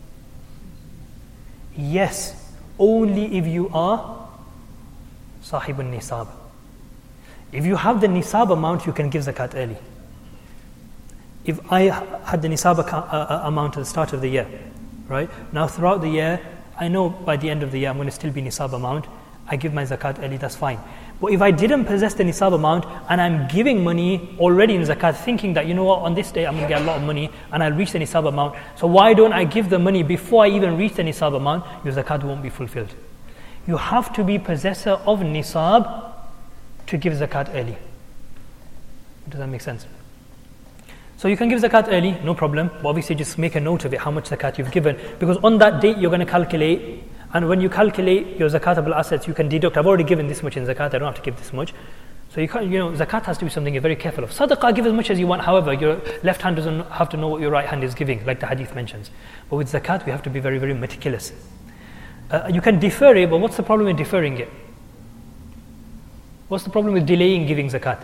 Yes, only if you are sahibun nisab. If you have the nisab amount, you can give zakat early. If I had the nisab amount at the start of the year, right? Now throughout the year, I know by the end of the year I'm going to still be nisab amount. I give my zakat early, that's fine. But if I didn't possess the nisab amount and I'm giving money already in zakat, thinking that, you know what, on this day I'm going to get a lot of money and I'll reach the nisab amount, so why don't I give the money before I even reach the nisab amount? Your zakat won't be fulfilled. you have to be possessor of nisab to give zakat early. Does that make sense? So you can give zakat early, no problem, but obviously just make a note of it, how much zakat you've given, because on that date you're going to calculate, and when you calculate your zakatable assets, you can deduct, I've already given this much in zakat, I don't have to give this much. So you can't, zakat has to be something you're very careful of. Sadaqah, give as much as you want, however, your left hand doesn't have to know what your right hand is giving, like the hadith mentions. But with zakat, we have to be very, very meticulous. You can defer it, but what's the problem with deferring it? What's the problem with delaying giving zakat?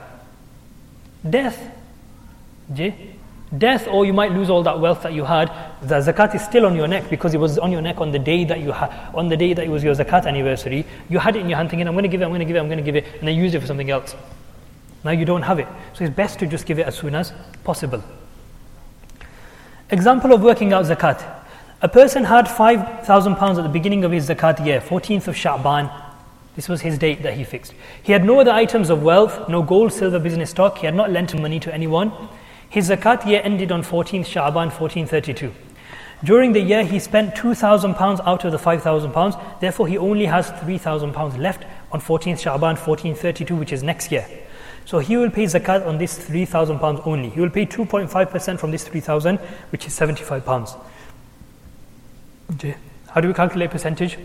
Death, or you might lose all that wealth that you had. The zakat is still on your neck because it was on your neck on the day that on the day that it was your zakat anniversary. You had it in your hand thinking, I'm going to give it, and then use it for something else. Now you don't have it. So it's best to just give it as soon as possible. Example of working out zakat. A person had £5,000 at the beginning of his zakat year, 14th of Sha'ban. This was his date that he fixed. He had no other items of wealth, no gold, silver, business stock. He had not lent money to anyone. His zakat year ended on 14th Sha'ban 1432. During the year, he spent £2,000 out of the £5,000. Therefore, he only has £3,000 left on 14th Sha'ban 1432, which is next year. So he will pay zakat on this £3,000 only. He will pay 2.5% from this £3,000, which is £75. Okay. How do we calculate percentage?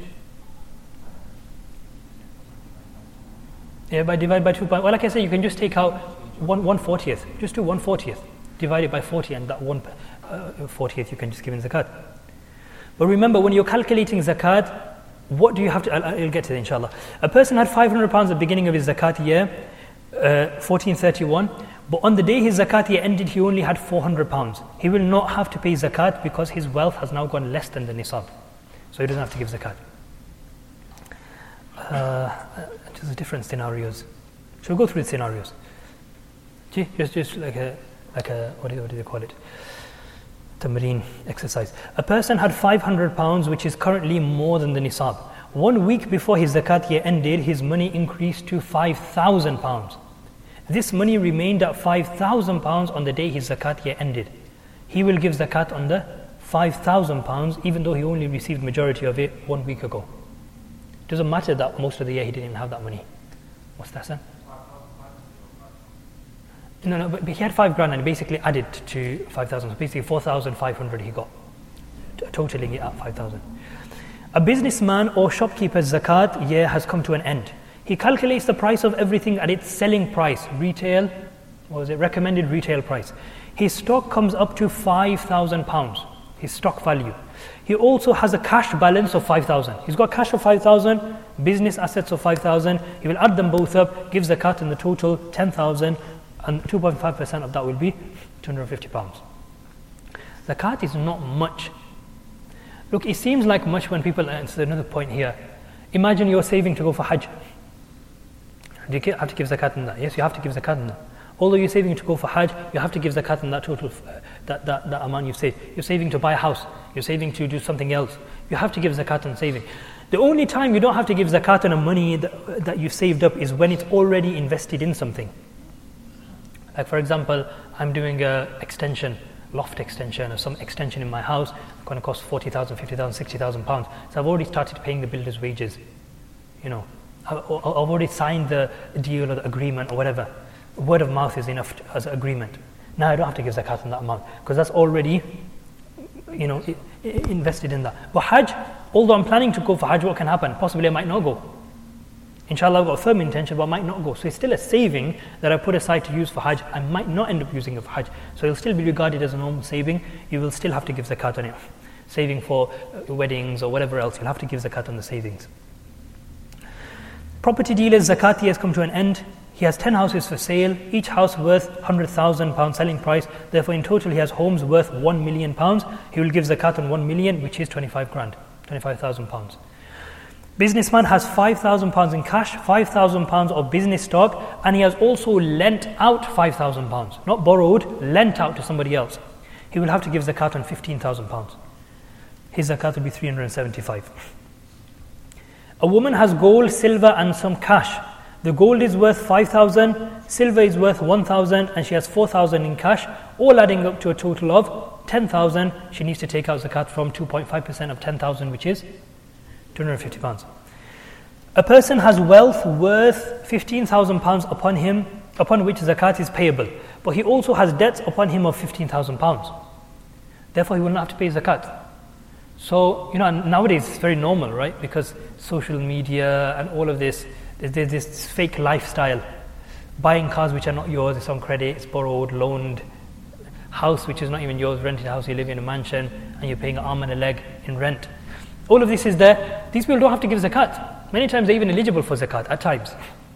Yeah, divide by 2. Well, like I said, you can just take out 1/40th. Just do 1/40th. Divide it by 40, and that 1/40th you can just give in zakat. But remember, when you're calculating zakat, what do you have to? I'll get to it, inshallah. A person had £500 at the beginning of his zakat year, 1431. But on the day his zakat year ended, he only had £400. He will not have to pay zakat because his wealth has now gone less than the nisab. So he doesn't have to give zakat. Just different scenarios. Shall we go through the scenarios? Just like a what do they call it? Tamreen exercise. A person had £500, which is currently more than the nisab. 1 week before his zakat year ended, his money increased to £5,000. This money remained at £5,000 on the day his zakat year ended. He will give zakat on the £5,000, even though he only received majority of it 1 week ago. Doesn't matter that most of the year he didn't have that money. What's that, son? No, but he had £5,000 and basically added to 5,000. So basically 4,500 he got, totaling it at 5,000. A businessman or shopkeeper's zakat year has come to an end. He calculates the price of everything at its selling price, recommended retail price. His stock comes up to £5,000, his stock value. He also has a cash balance of 5,000. He's got cash of 5,000, business assets of 5,000. He will add them both up, give zakat in the total 10,000, and 2.5% of that will be £250. Zakat is not much. Look, it seems like much when people, and so another point here. Imagine you're saving to go for Hajj. Do you have to give zakat in that? Yes, you have to give zakat in that. Although you're saving to go for Hajj, you have to give zakat in that total, that amount you've saved. You're saving to buy a house. You're saving to do something else. You have to give zakat on saving. The only time you don't have to give zakat on a money that you've saved up is when it's already invested in something. Like for example, I'm doing a loft extension or some extension in my house. It's going to cost 40,000, 50,000, 60,000 pounds. So I've already started paying the builder's wages. I've already signed the deal or the agreement or whatever. Word of mouth is enough as an agreement. Now I don't have to give zakat on that amount because that's already, invested in that. But Hajj, although I'm planning to go for Hajj, what can happen? Possibly I might not go. Inshallah, I've got a firm intention, but I might not go. So it's still a saving that I put aside to use for Hajj. I might not end up using it for Hajj. So it'll still be regarded as a normal saving. You will still have to give zakat on it. Saving for weddings or whatever else, you'll have to give zakat on the savings. Property dealer's zakat year has come to an end. He has 10 houses for sale, each house worth £100,000 selling price. Therefore, in total, he has homes worth £1 million. He will give zakat on 1 million, which is 25,000 pounds. Businessman has £5,000 in cash, £5,000 of business stock, and he has also lent out £5,000, not borrowed, lent out to somebody else. He will have to give zakat on £15,000. His zakat will be 375. A woman has gold, silver, and some cash. The gold is worth 5,000, silver is worth 1,000, and she has 4,000 in cash, all adding up to a total of 10,000. She needs to take out zakat from 2.5% of 10,000, which is £250. A person has wealth worth £15,000 upon him, upon which zakat is payable, but he also has debts upon him of £15,000. Therefore, he will not have to pay zakat. So, nowadays it's very normal, right? Because social media and all of this, there's this fake lifestyle. Buying cars which are not yours, it's on credit, it's borrowed, loaned. House which is not even yours, rented house, you live in a mansion and you're paying an arm and a leg in rent. All of this is there. These people don't have to give zakat. Many times they're even eligible for zakat at times.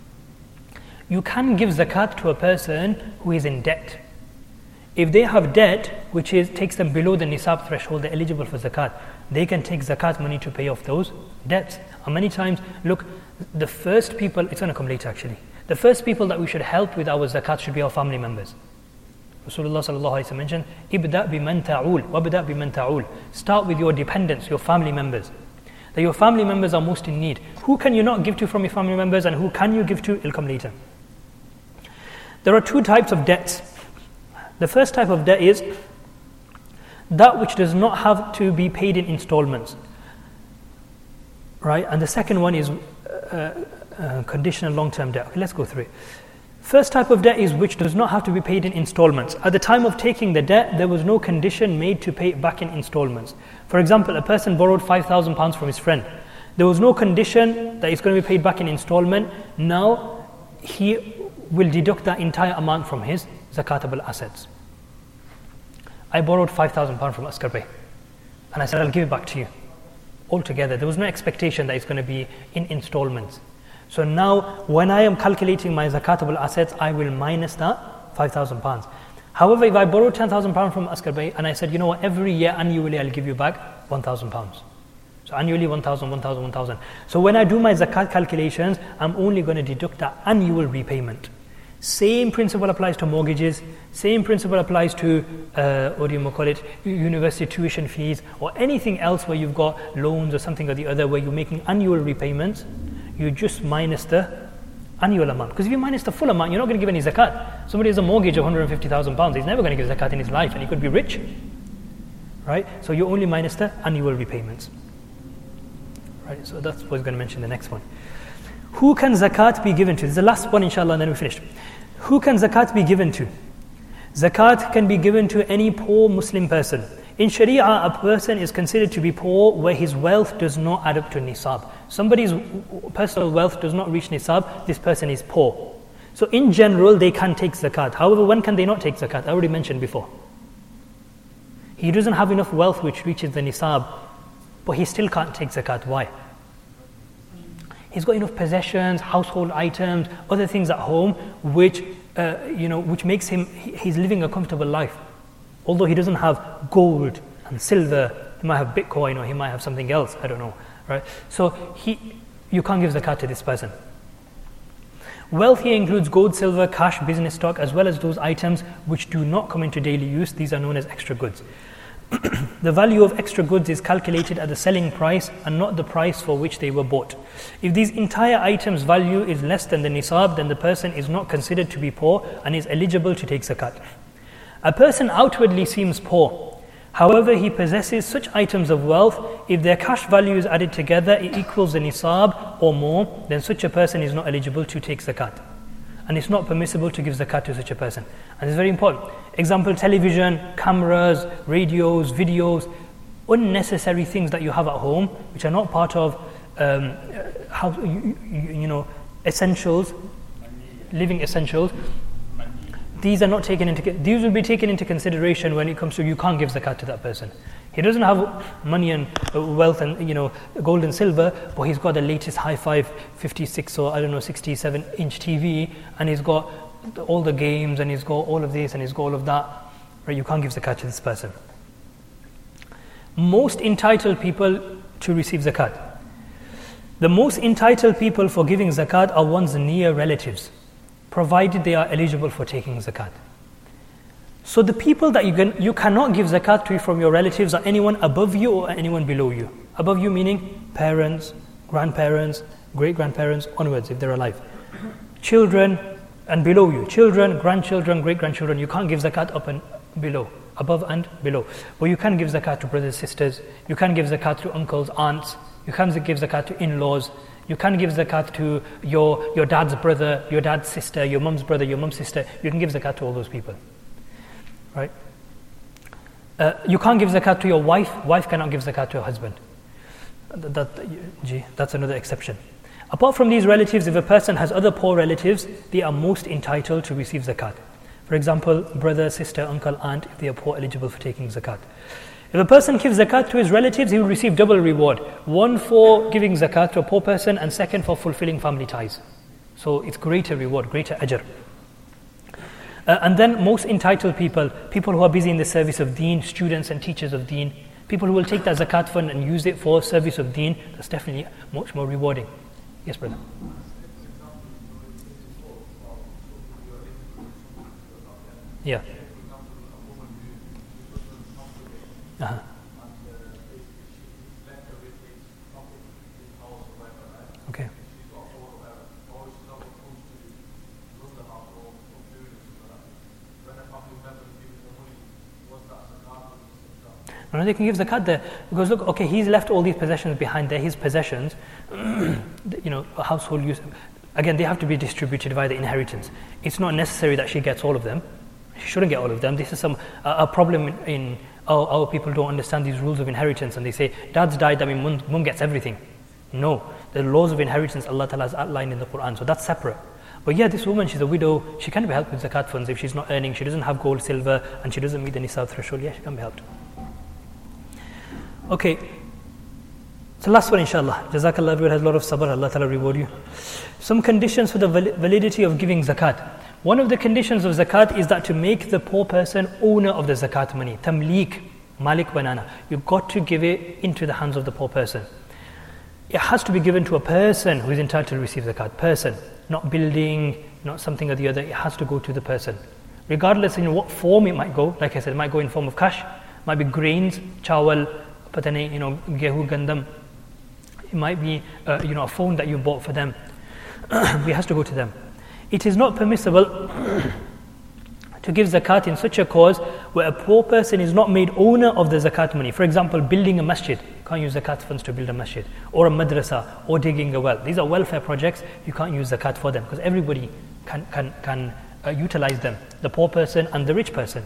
You can give zakat to a person who is in debt. If they have debt which takes them below the nisab threshold, they're eligible for zakat. They can take zakat money to pay off those debts. And many times, look, the first people, it's going to come later actually, the first people that we should help with our zakat should be our family members. Rasulullah sallallahu alaihi wasallam mentioned, "Ibda biman ta'ul, wabda biman ta'ul." Start with your dependents, your family members. That your family members are most in need. Who can you not give to from your family members, and who can you give to? It'll come later. There are two types of debts. The first type of debt is that which does not have to be paid in installments, right? And the second one is conditional long-term debt. Okay, let's go through it. First type of debt is which does not have to be paid in installments. At the time of taking the debt, there was no condition made to pay it back in installments. For example, a person borrowed £5,000 from his friend. There was no condition that it's going to be paid back in installment. Now, he will deduct that entire amount from his zakatable assets. I borrowed £5,000 from Askar Bey, and I said, I'll give it back to you. Altogether, there was no expectation that it's going to be in installments. So now, when I am calculating my zakatable assets, I will minus that £5,000. However, if I borrowed £10,000 from Askar Bey, and I said, you know what, every year, annually, I'll give you back £1,000. So annually, 1,000, 1,000, 1,000. So when I do my zakat calculations, I'm only going to deduct that annual repayment. Same principle applies to mortgages. Same principle applies to, university tuition fees, or anything else where you've got loans or something or the other, where you're making annual repayments. You just minus the annual amount. Because if you minus the full amount, you're not going to give any zakat. Somebody has a mortgage of £150,000, he's never going to give zakat in his life, and he could be rich. Right? So you only minus the annual repayments. Right? So that's what we're going to mention in the next one. Who can zakat be given to? This is the last one, inshallah, and then we finished. Who can zakat be given to? Zakat can be given to any poor Muslim person. In Sharia, a person is considered to be poor where his wealth does not add up to nisab. Somebody's personal wealth does not reach nisab, this person is poor. So in general, they can take zakat. However, when can they not take zakat? I already mentioned before. He doesn't have enough wealth which reaches the nisab, but he still can't take zakat. Why? He's got enough possessions, household items, other things at home, which makes him, he's living a comfortable life. Although he doesn't have gold and silver, he might have Bitcoin or he might have something else, I don't know, right? So you can't give zakat to this person. Wealth here includes gold, silver, cash, business stock, as well as those items which do not come into daily use. These are known as extra goods. The value of extra goods is calculated at the selling price and not the price for which they were bought. If these entire items' value is less than the nisab, then the person is not considered to be poor and is eligible to take zakat. A person outwardly seems poor. However, he possesses such items of wealth, if their cash value is added together, it equals the nisab or more, then such a person is not eligible to take zakat. And it's not permissible to give zakat to such a person. And it's very important. Example, television, cameras, radios, videos, unnecessary things that you have at home, which are not part of essentials, living essentials. These are not taken into. These will be taken into consideration when it comes to you can't give zakat to that person. He doesn't have money and wealth and gold and silver, but he's got the latest hi-fi 56 or 67-inch TV, and he's got all the games, and he's got all of this, and he's got all of that. Right? You can't give zakat to this person. Most entitled people to receive zakat. The most entitled people for giving zakat are one's near relatives, provided they are eligible for taking zakat. So the people that you cannot give zakat to from your relatives are anyone above you or anyone below you. Above you meaning parents, grandparents, great-grandparents, onwards if they're alive. Children, and below you. Children, grandchildren, great-grandchildren. You can't give zakat up and below, above and below. But you can give zakat to brothers, sisters. You can give zakat to uncles, aunts. You can give zakat to in-laws. You can give zakat to your dad's brother, your dad's sister, your mum's brother, your mum's sister. You can give zakat to all those people. Right? You can't give zakat to your wife. Wife cannot give zakat to her husband. That's another exception. Apart from these relatives, if a person has other poor relatives, they are most entitled to receive zakat. For example, brother, sister, uncle, aunt, if they are poor, eligible for taking zakat. If a person gives zakat to his relatives, he will receive double reward. One for giving zakat to a poor person, and second for fulfilling family ties. So it's greater reward, greater ajr. And then most entitled people who are busy in the service of deen, students and teachers of deen, people who will take that zakat fund and use it for service of deen, that's definitely much more rewarding. Yes, brother. Yeah. Uh-huh. Okay. No, they can give zakat there because look, okay, he's left all these possessions behind there, his possessions, household use. Again, they have to be distributed via the inheritance. It's not necessary that she gets all of them. She shouldn't get all of them. This is a problem in our people don't understand these rules of inheritance, and they say, dad's died, I mean mum gets everything. No, the laws of inheritance Allah Ta'ala has outlined in the Quran, so that's separate. But yeah, this woman, she's a widow, she can be helped with zakat funds if she's not earning, she doesn't have gold, silver, and she doesn't meet the nisab threshold. Yeah, she can be helped. Okay, so last one inshallah. Jazakallah, everyone has a lot of sabr, Allah Ta'ala reward you. Some conditions for the validity of giving zakat. One of the conditions of zakat is that to make the poor person owner of the zakat money. Tamleek, malik banana. You've got to give it into the hands of the poor person. It has to be given to a person who is entitled to receive zakat. Person, not building, not something or the other. It has to go to the person. Regardless in what form it might go. Like I said, it might go in form of cash, might be grains, chawal, gehu gandam. It might be a phone that you bought for them. It has to go to them. It is not permissible to give zakat in such a cause where a poor person is not made owner of the zakat money. For example, building a masjid. You can't use zakat funds to build a masjid. Or a madrasa, or digging a well. These are welfare projects. You can't use zakat for them because everybody can utilize them. The poor person and the rich person.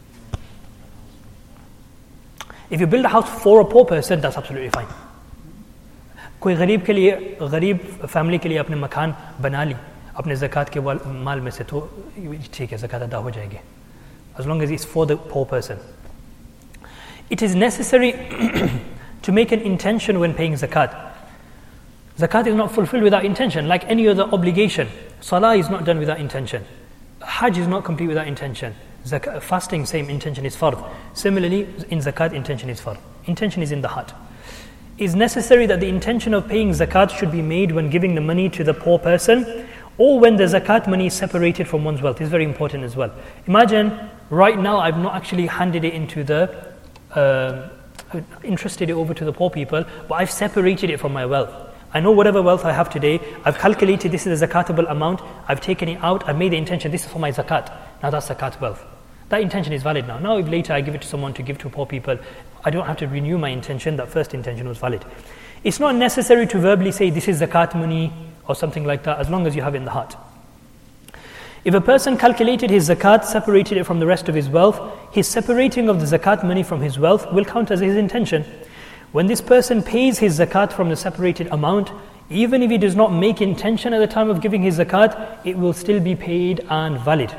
If you build a house for a poor person, that's absolutely fine. कोई गरीब family के लिए अपने मकान बना ली अपने ज़कात के माल में से तो ठीक है ज़कात अदा हो जाएगी as long as it's for the poor person. It is necessary to make an intention when paying zakat. Zakat is not fulfilled without intention, like any other obligation. Salah is not done without intention. Hajj is not complete without intention. Fasting, same intention is fard. Similarly, in zakat, intention is fard. Intention is in the heart. It is necessary that the intention of paying zakat should be made when giving the money to the poor person or when the zakat money is separated from one's wealth. It's very important as well. Imagine right now I've not actually handed it into entrusted it over to the poor people, but I've separated it from my wealth. I know whatever wealth I have today, I've calculated this is a zakatable amount, I've taken it out, I've made the intention, this is for my zakat. Now that's zakat wealth. That intention is valid now. Now if later I give it to someone to give to poor people, I don't have to renew my intention, that first intention was valid. It's not necessary to verbally say this is zakat money or something like that, as long as you have it in the heart. If a person calculated his zakat, separated it from the rest of his wealth, his separating of the zakat money from his wealth will count as his intention. When this person pays his zakat from the separated amount, even if he does not make intention at the time of giving his zakat, it will still be paid and valid.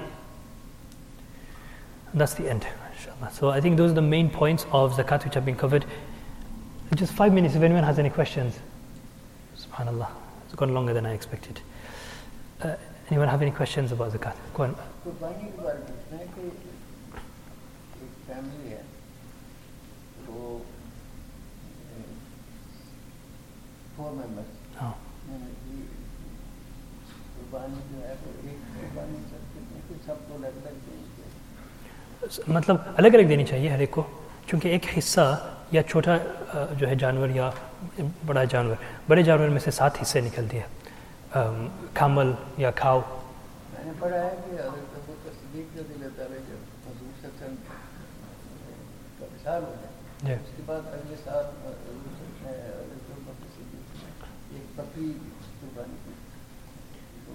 That's the end, inshallah. So I think those are the main points of zakat which have been covered. Just 5 minutes if anyone has any questions. Subhanallah, it's gone longer than I expected. Anyone have any questions about zakat? Go on. Family है वो 4 members कुर्बानी जो है वो एक कुर्बानी सबको अलग-अलग देनी चाहिए मतलब अलग-अलग देनी चाहिए हर एक को क्योंकि एक हिस्सा या छोटा जो है जानवर या बड़ा जानवर बड़े जानवर में से 7 हिस्से निकलती है कामल या खाओ मैंने पढ़ा है कि अगर वो तस्दीक जो दिलाता है जब हुजूर सल्लल्लाहु का विशाल हो जाए उसके बाद अगले साल एक बकरी कुर्बानी की, तो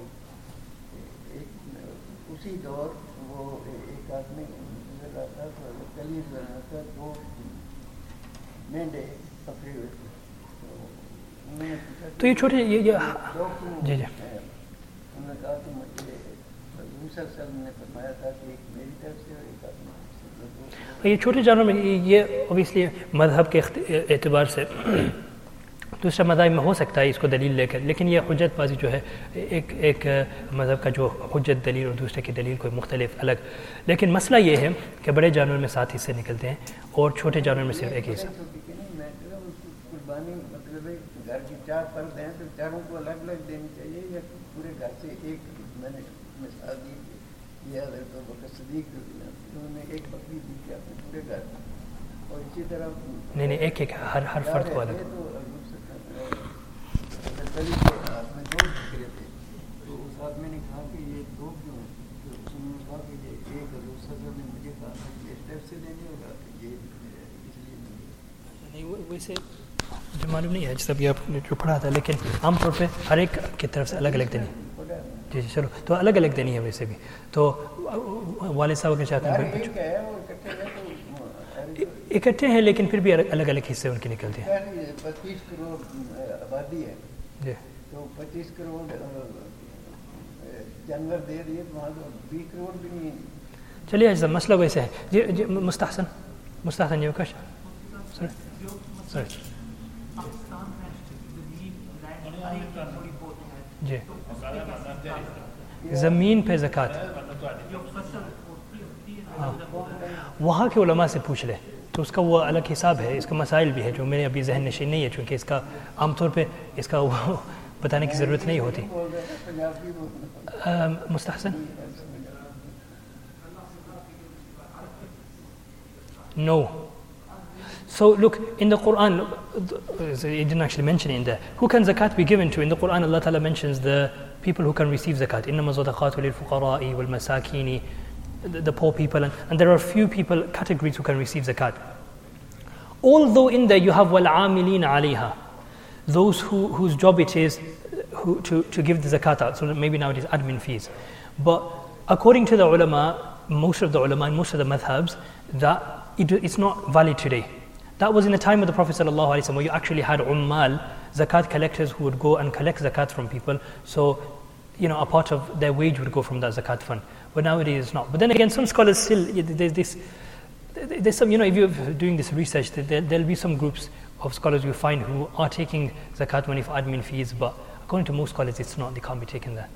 एक उसी दौर वो एक आदमी नजर आता तो कलीज बनाता, 2 मेंढे पकड़े हुए थे, तो उन्होंने पूछा तो ये छोटे ये जी जी उन्होंने कहा कि मुझे दूसरा सल ने फरमाया था कि एक मेरी तरफ से और एक आदमी। ये छोटे जानवर में ये ऑब्वियसली मजहब के एतबार से दूसरा मज़ाहिब में हो सकता है इसको दलील लेकर, लेकिन ये हुज्जत बाजी जो है एक मज़हब का जो हुज्जत दलील और दूसरे की दलील कोई मुख्तलिफ अलग, लेकिन मसला ये है कि बड़े जानवर में 7 हिस्से निकलते हैं और छोटे जानवर में सिर्फ एक हिस्सा। कुर्बानी मतलब घर की 4 फर्द हैं तो चारों को अलग अलग देनी चाहिए या पूरे घर से एक? मैंने मिसाल दी ये हज़रत अबू बकर सिद्दीक़ उन्होंने एक बकरी दी कि अपने पूरे घर, और इसी तरह नहीं एक हर फर्द को अलग। तो गली के हाथ में 2 बकरे थे, तो उस आदमी ने कहा कि ये 2 क्यों? तो उन्होंने कहा कि ये एक हज़रत सल्लल्लाहु ने मुझे कहा था कि इस तरफ से देने होगा, ये इसलिए नहीं वैसे जो मालूम नहीं है जैसा भी आपने जो पढ़ा था, लेकिन आमतौर पे हर एक की तरफ से अलग अलग देनी। जी चलो, तो अलग अलग देनी है वैसे भी। तो वालिद साहब के चाहते हैं इकट्ठे हैं, लेकिन फिर भी अलग अलग हिस्से उनके निकलते हैं। 25 करोड़ आबादी है जी, तो 25 करोड़ जानवर दे दिए तो वहाँ तो 20 करोड़ भी नहीं है। चलिए अच्छा मसला वैसे है जी मुस्तहसन ये कश सर जी ज़मीन पे ज़कात, हाँ वहाँ के उलमा से पूछ ले तो उसका वो अलग हिसाब है, इसका मसाइल भी है जो मेरे अभी जहन नशीन नहीं है, चूँकि इसका आमतौर पे इसका वो बताने की ज़रूरत नहीं होती। Mustehsan no. So look, in the Quran, it didn't actually mention it in there. Who can zakat be given to? In the Quran, Allah Ta'ala mentions the people who can receive zakat. إِنَّمَا الصَّدَقَاتُ لِلْفُقَرَاءِ وَالْمَسَاكِينِ, the poor people. And there are a few people, categories who can receive zakat. Although in there you have وَالْعَامِلِينَ عَلَيْهَا, those whose job it is to give the zakat out. So maybe now it is admin fees. But according to the ulama, most of the ulama and most of the madhabs, that it's not valid today. That was in the time of the Prophet ﷺ, where you actually had ummal, zakat collectors who would go and collect zakat from people. So, a part of their wage would go from that zakat fund. But nowadays it's not. But then again, some scholars still, there's some, if you're doing this research, there'll be some groups of scholars you find who are taking zakat money for admin fees, but according to most scholars, it's not, they can't be taken there.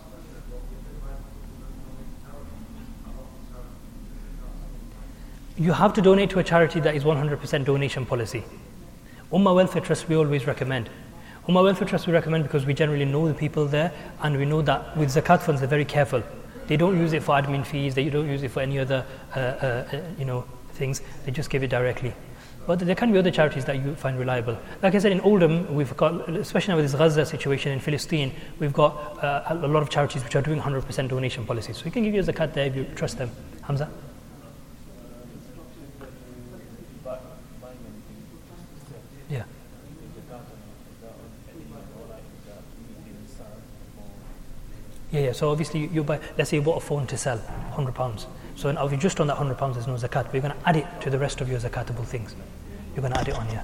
You have to donate to a charity that is 100% donation policy. Ummah Welfare Trust we always recommend. Ummah Welfare Trust we recommend because we generally know the people there, and we know that with zakat funds they're very careful. They don't use it for admin fees, they don't use it for any other things, they just give it directly. But there can be other charities that you find reliable. Like I said, in Oldham, we've got, especially now with this Gaza situation in Palestine, we've got a lot of charities which are doing 100% donation policies. So you can give your zakat there if you trust them. Hamza? Yeah. Yeah. So obviously you buy, let's say you bought a phone to sell, £100. So now if you just on that £100 there's no zakat, but you're going to add it to the rest of your zakatable things. You're going to add it on, yeah.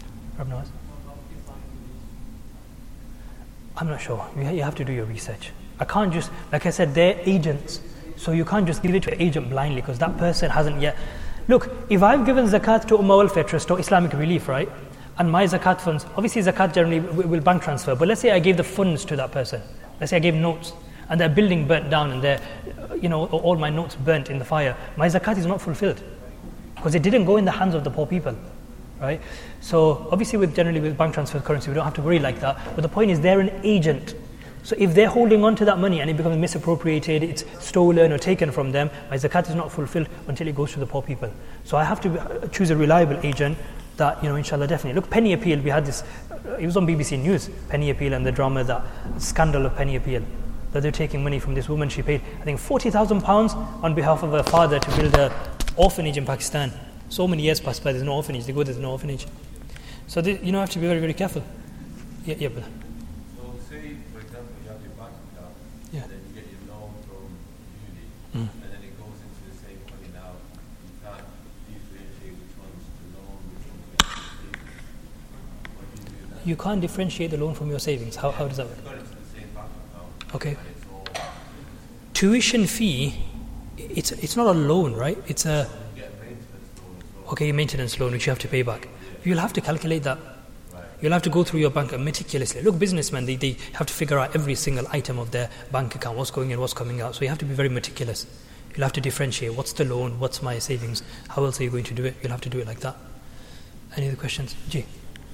I'm not sure. You have to do your research. I can't just, like I said, they're agents. So you can't just give it to an agent blindly because that person hasn't yet. Look, if I've given zakat to Ummah Welfare Trust or Islamic Relief, right? And my zakat funds, obviously zakat generally will bank transfer, but let's say I gave the funds to that person. Let's say I gave notes and their building burnt down and their, all my notes burnt in the fire. My zakat is not fulfilled because it didn't go in the hands of the poor people, right? So obviously generally with bank transfer currency, we don't have to worry like that. But the point is they're an agent. So if they're holding on to that money and it becomes misappropriated, it's stolen or taken from them, my zakat is not fulfilled until it goes to the poor people. So I have to choose a reliable agent that, inshallah, definitely. Look, Penny Appeal, we had this, it was on BBC News, Penny Appeal and the drama, the scandal of Penny Appeal, that they're taking money from this woman. She paid, I think, £40,000 on behalf of her father to build an orphanage in Pakistan. So many years passed by, there's no orphanage. They go, there's no orphanage. So you have to be very, very careful. Yeah, brother. So say, for example, you have your bank account, Yeah. and then you get your loan from uni, Mm. and then it goes into the same money now. You can't differentiate which one's the loan, which one's the savings. What do you do then? You can't differentiate the loan from your savings. How does that work? You've got it to the same bank account, Okay. and it's all Tuition fee, it's not a loan, right? It's a you get maintenance loan as well. okay maintenance loan which you have to pay back. You'll have to calculate that. Right. You'll have to go through your bank meticulously. Look, businessmen, they have to figure out every single item of their bank account, what's going in, what's coming out. So you have to be very meticulous. You'll have to differentiate what's the loan, what's my savings, how else are you going to do it? You'll have to do it like that. Any other questions? Ji?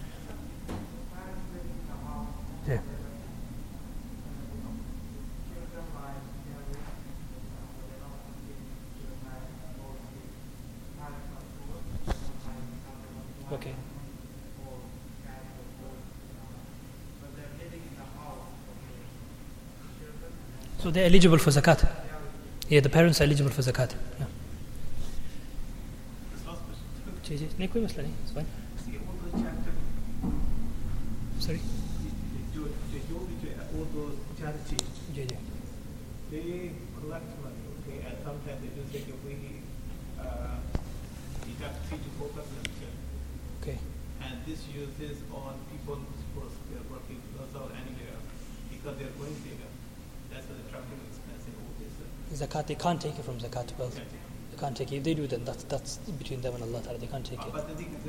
Yeah. Okay. So they're eligible for zakat. Yeah, the parents are eligible for zakat. Yeah. नहीं कोई मसला नहीं, it's fine. Sorry. All those charities, ji ji. they collect money, okay, and sometimes they do take away, you have 3 to 4%, Okay. and this uses on people who are working outside anywhere because they're going bigger. That's why the traveling expense and all this. Zakat, they can't take it from zakat wealth. They can't take it. If they do, then that's between them and Allah Ta'ala. They can't take it. But the thing is,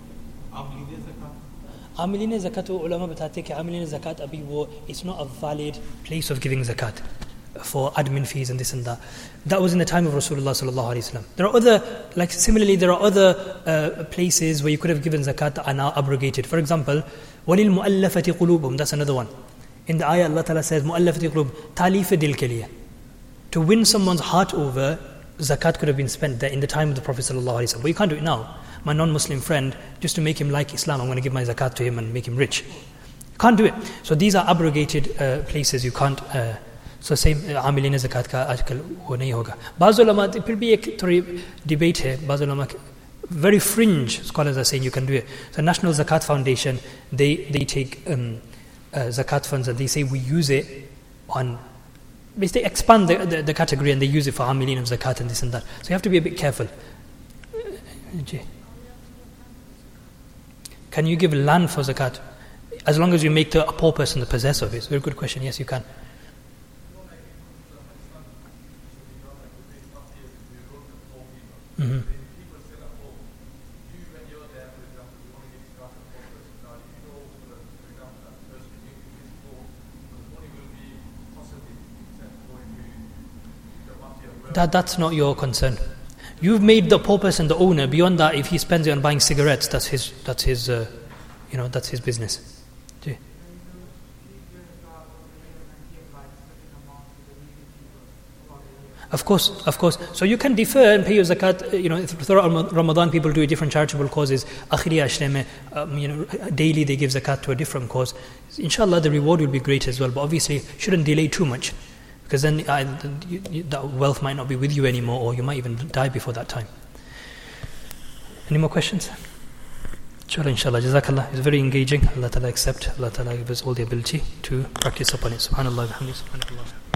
Amilin zakat, ulama batate ki amilin zakat abhi wo, it's not a valid place of giving zakat for admin fees and this and that. That was in the time of Rasulullah sallallahu alaihi wasallam. There are other, like similarly, there are other places where you could have given zakat that are now abrogated. For example, walil mu'allafati qulubum. That's another one. In the ayah, Allah Ta'ala says, mu'allafati qulub, talif dil ke liye. To win someone's heart over, zakat could have been spent there in the time of the Prophet sallallahu alaihi wasallam. But you can't do it now. My non-Muslim friend, just to make him like Islam, I'm going to give my zakat to him and make him rich. You can't do it. So these are abrogated places. You can't. So same amilin zakat ka आजकल वो नहीं होगा. बाज़ उलमा फिर भी एक थोड़ी debate है. बाज़ उलमा very fringe scholars are saying you can do it. So National Zakat Foundation, they take zakat funds and they say we use it on. They expand the category and they use it for amilin of zakat and this and that. So you have to be a bit careful. Can you give land for zakat? As long as you make a poor person the possessor of it. It's a very good question. Yes, you can. Mm-hmm. That's not your concern. You've made the poor person the owner. Beyond that, if he spends it on buying cigarettes, that's his business. Yeah. Of course. So you can defer and pay your zakat. Throughout Ramadan, people do different charitable causes. Akhiriya Ashreme, daily they give zakat to a different cause. Inshallah, the reward will be great as well. But obviously, shouldn't delay too much, because then that wealth might not be with you anymore, or you might even die before that time. Any more questions? Inshallah, Jazakallah. It's very engaging. Allah Ta'ala accept. Allah Ta'ala give us all the ability to practice upon it. Subhanallah wa bihamdihi. Subhanallah.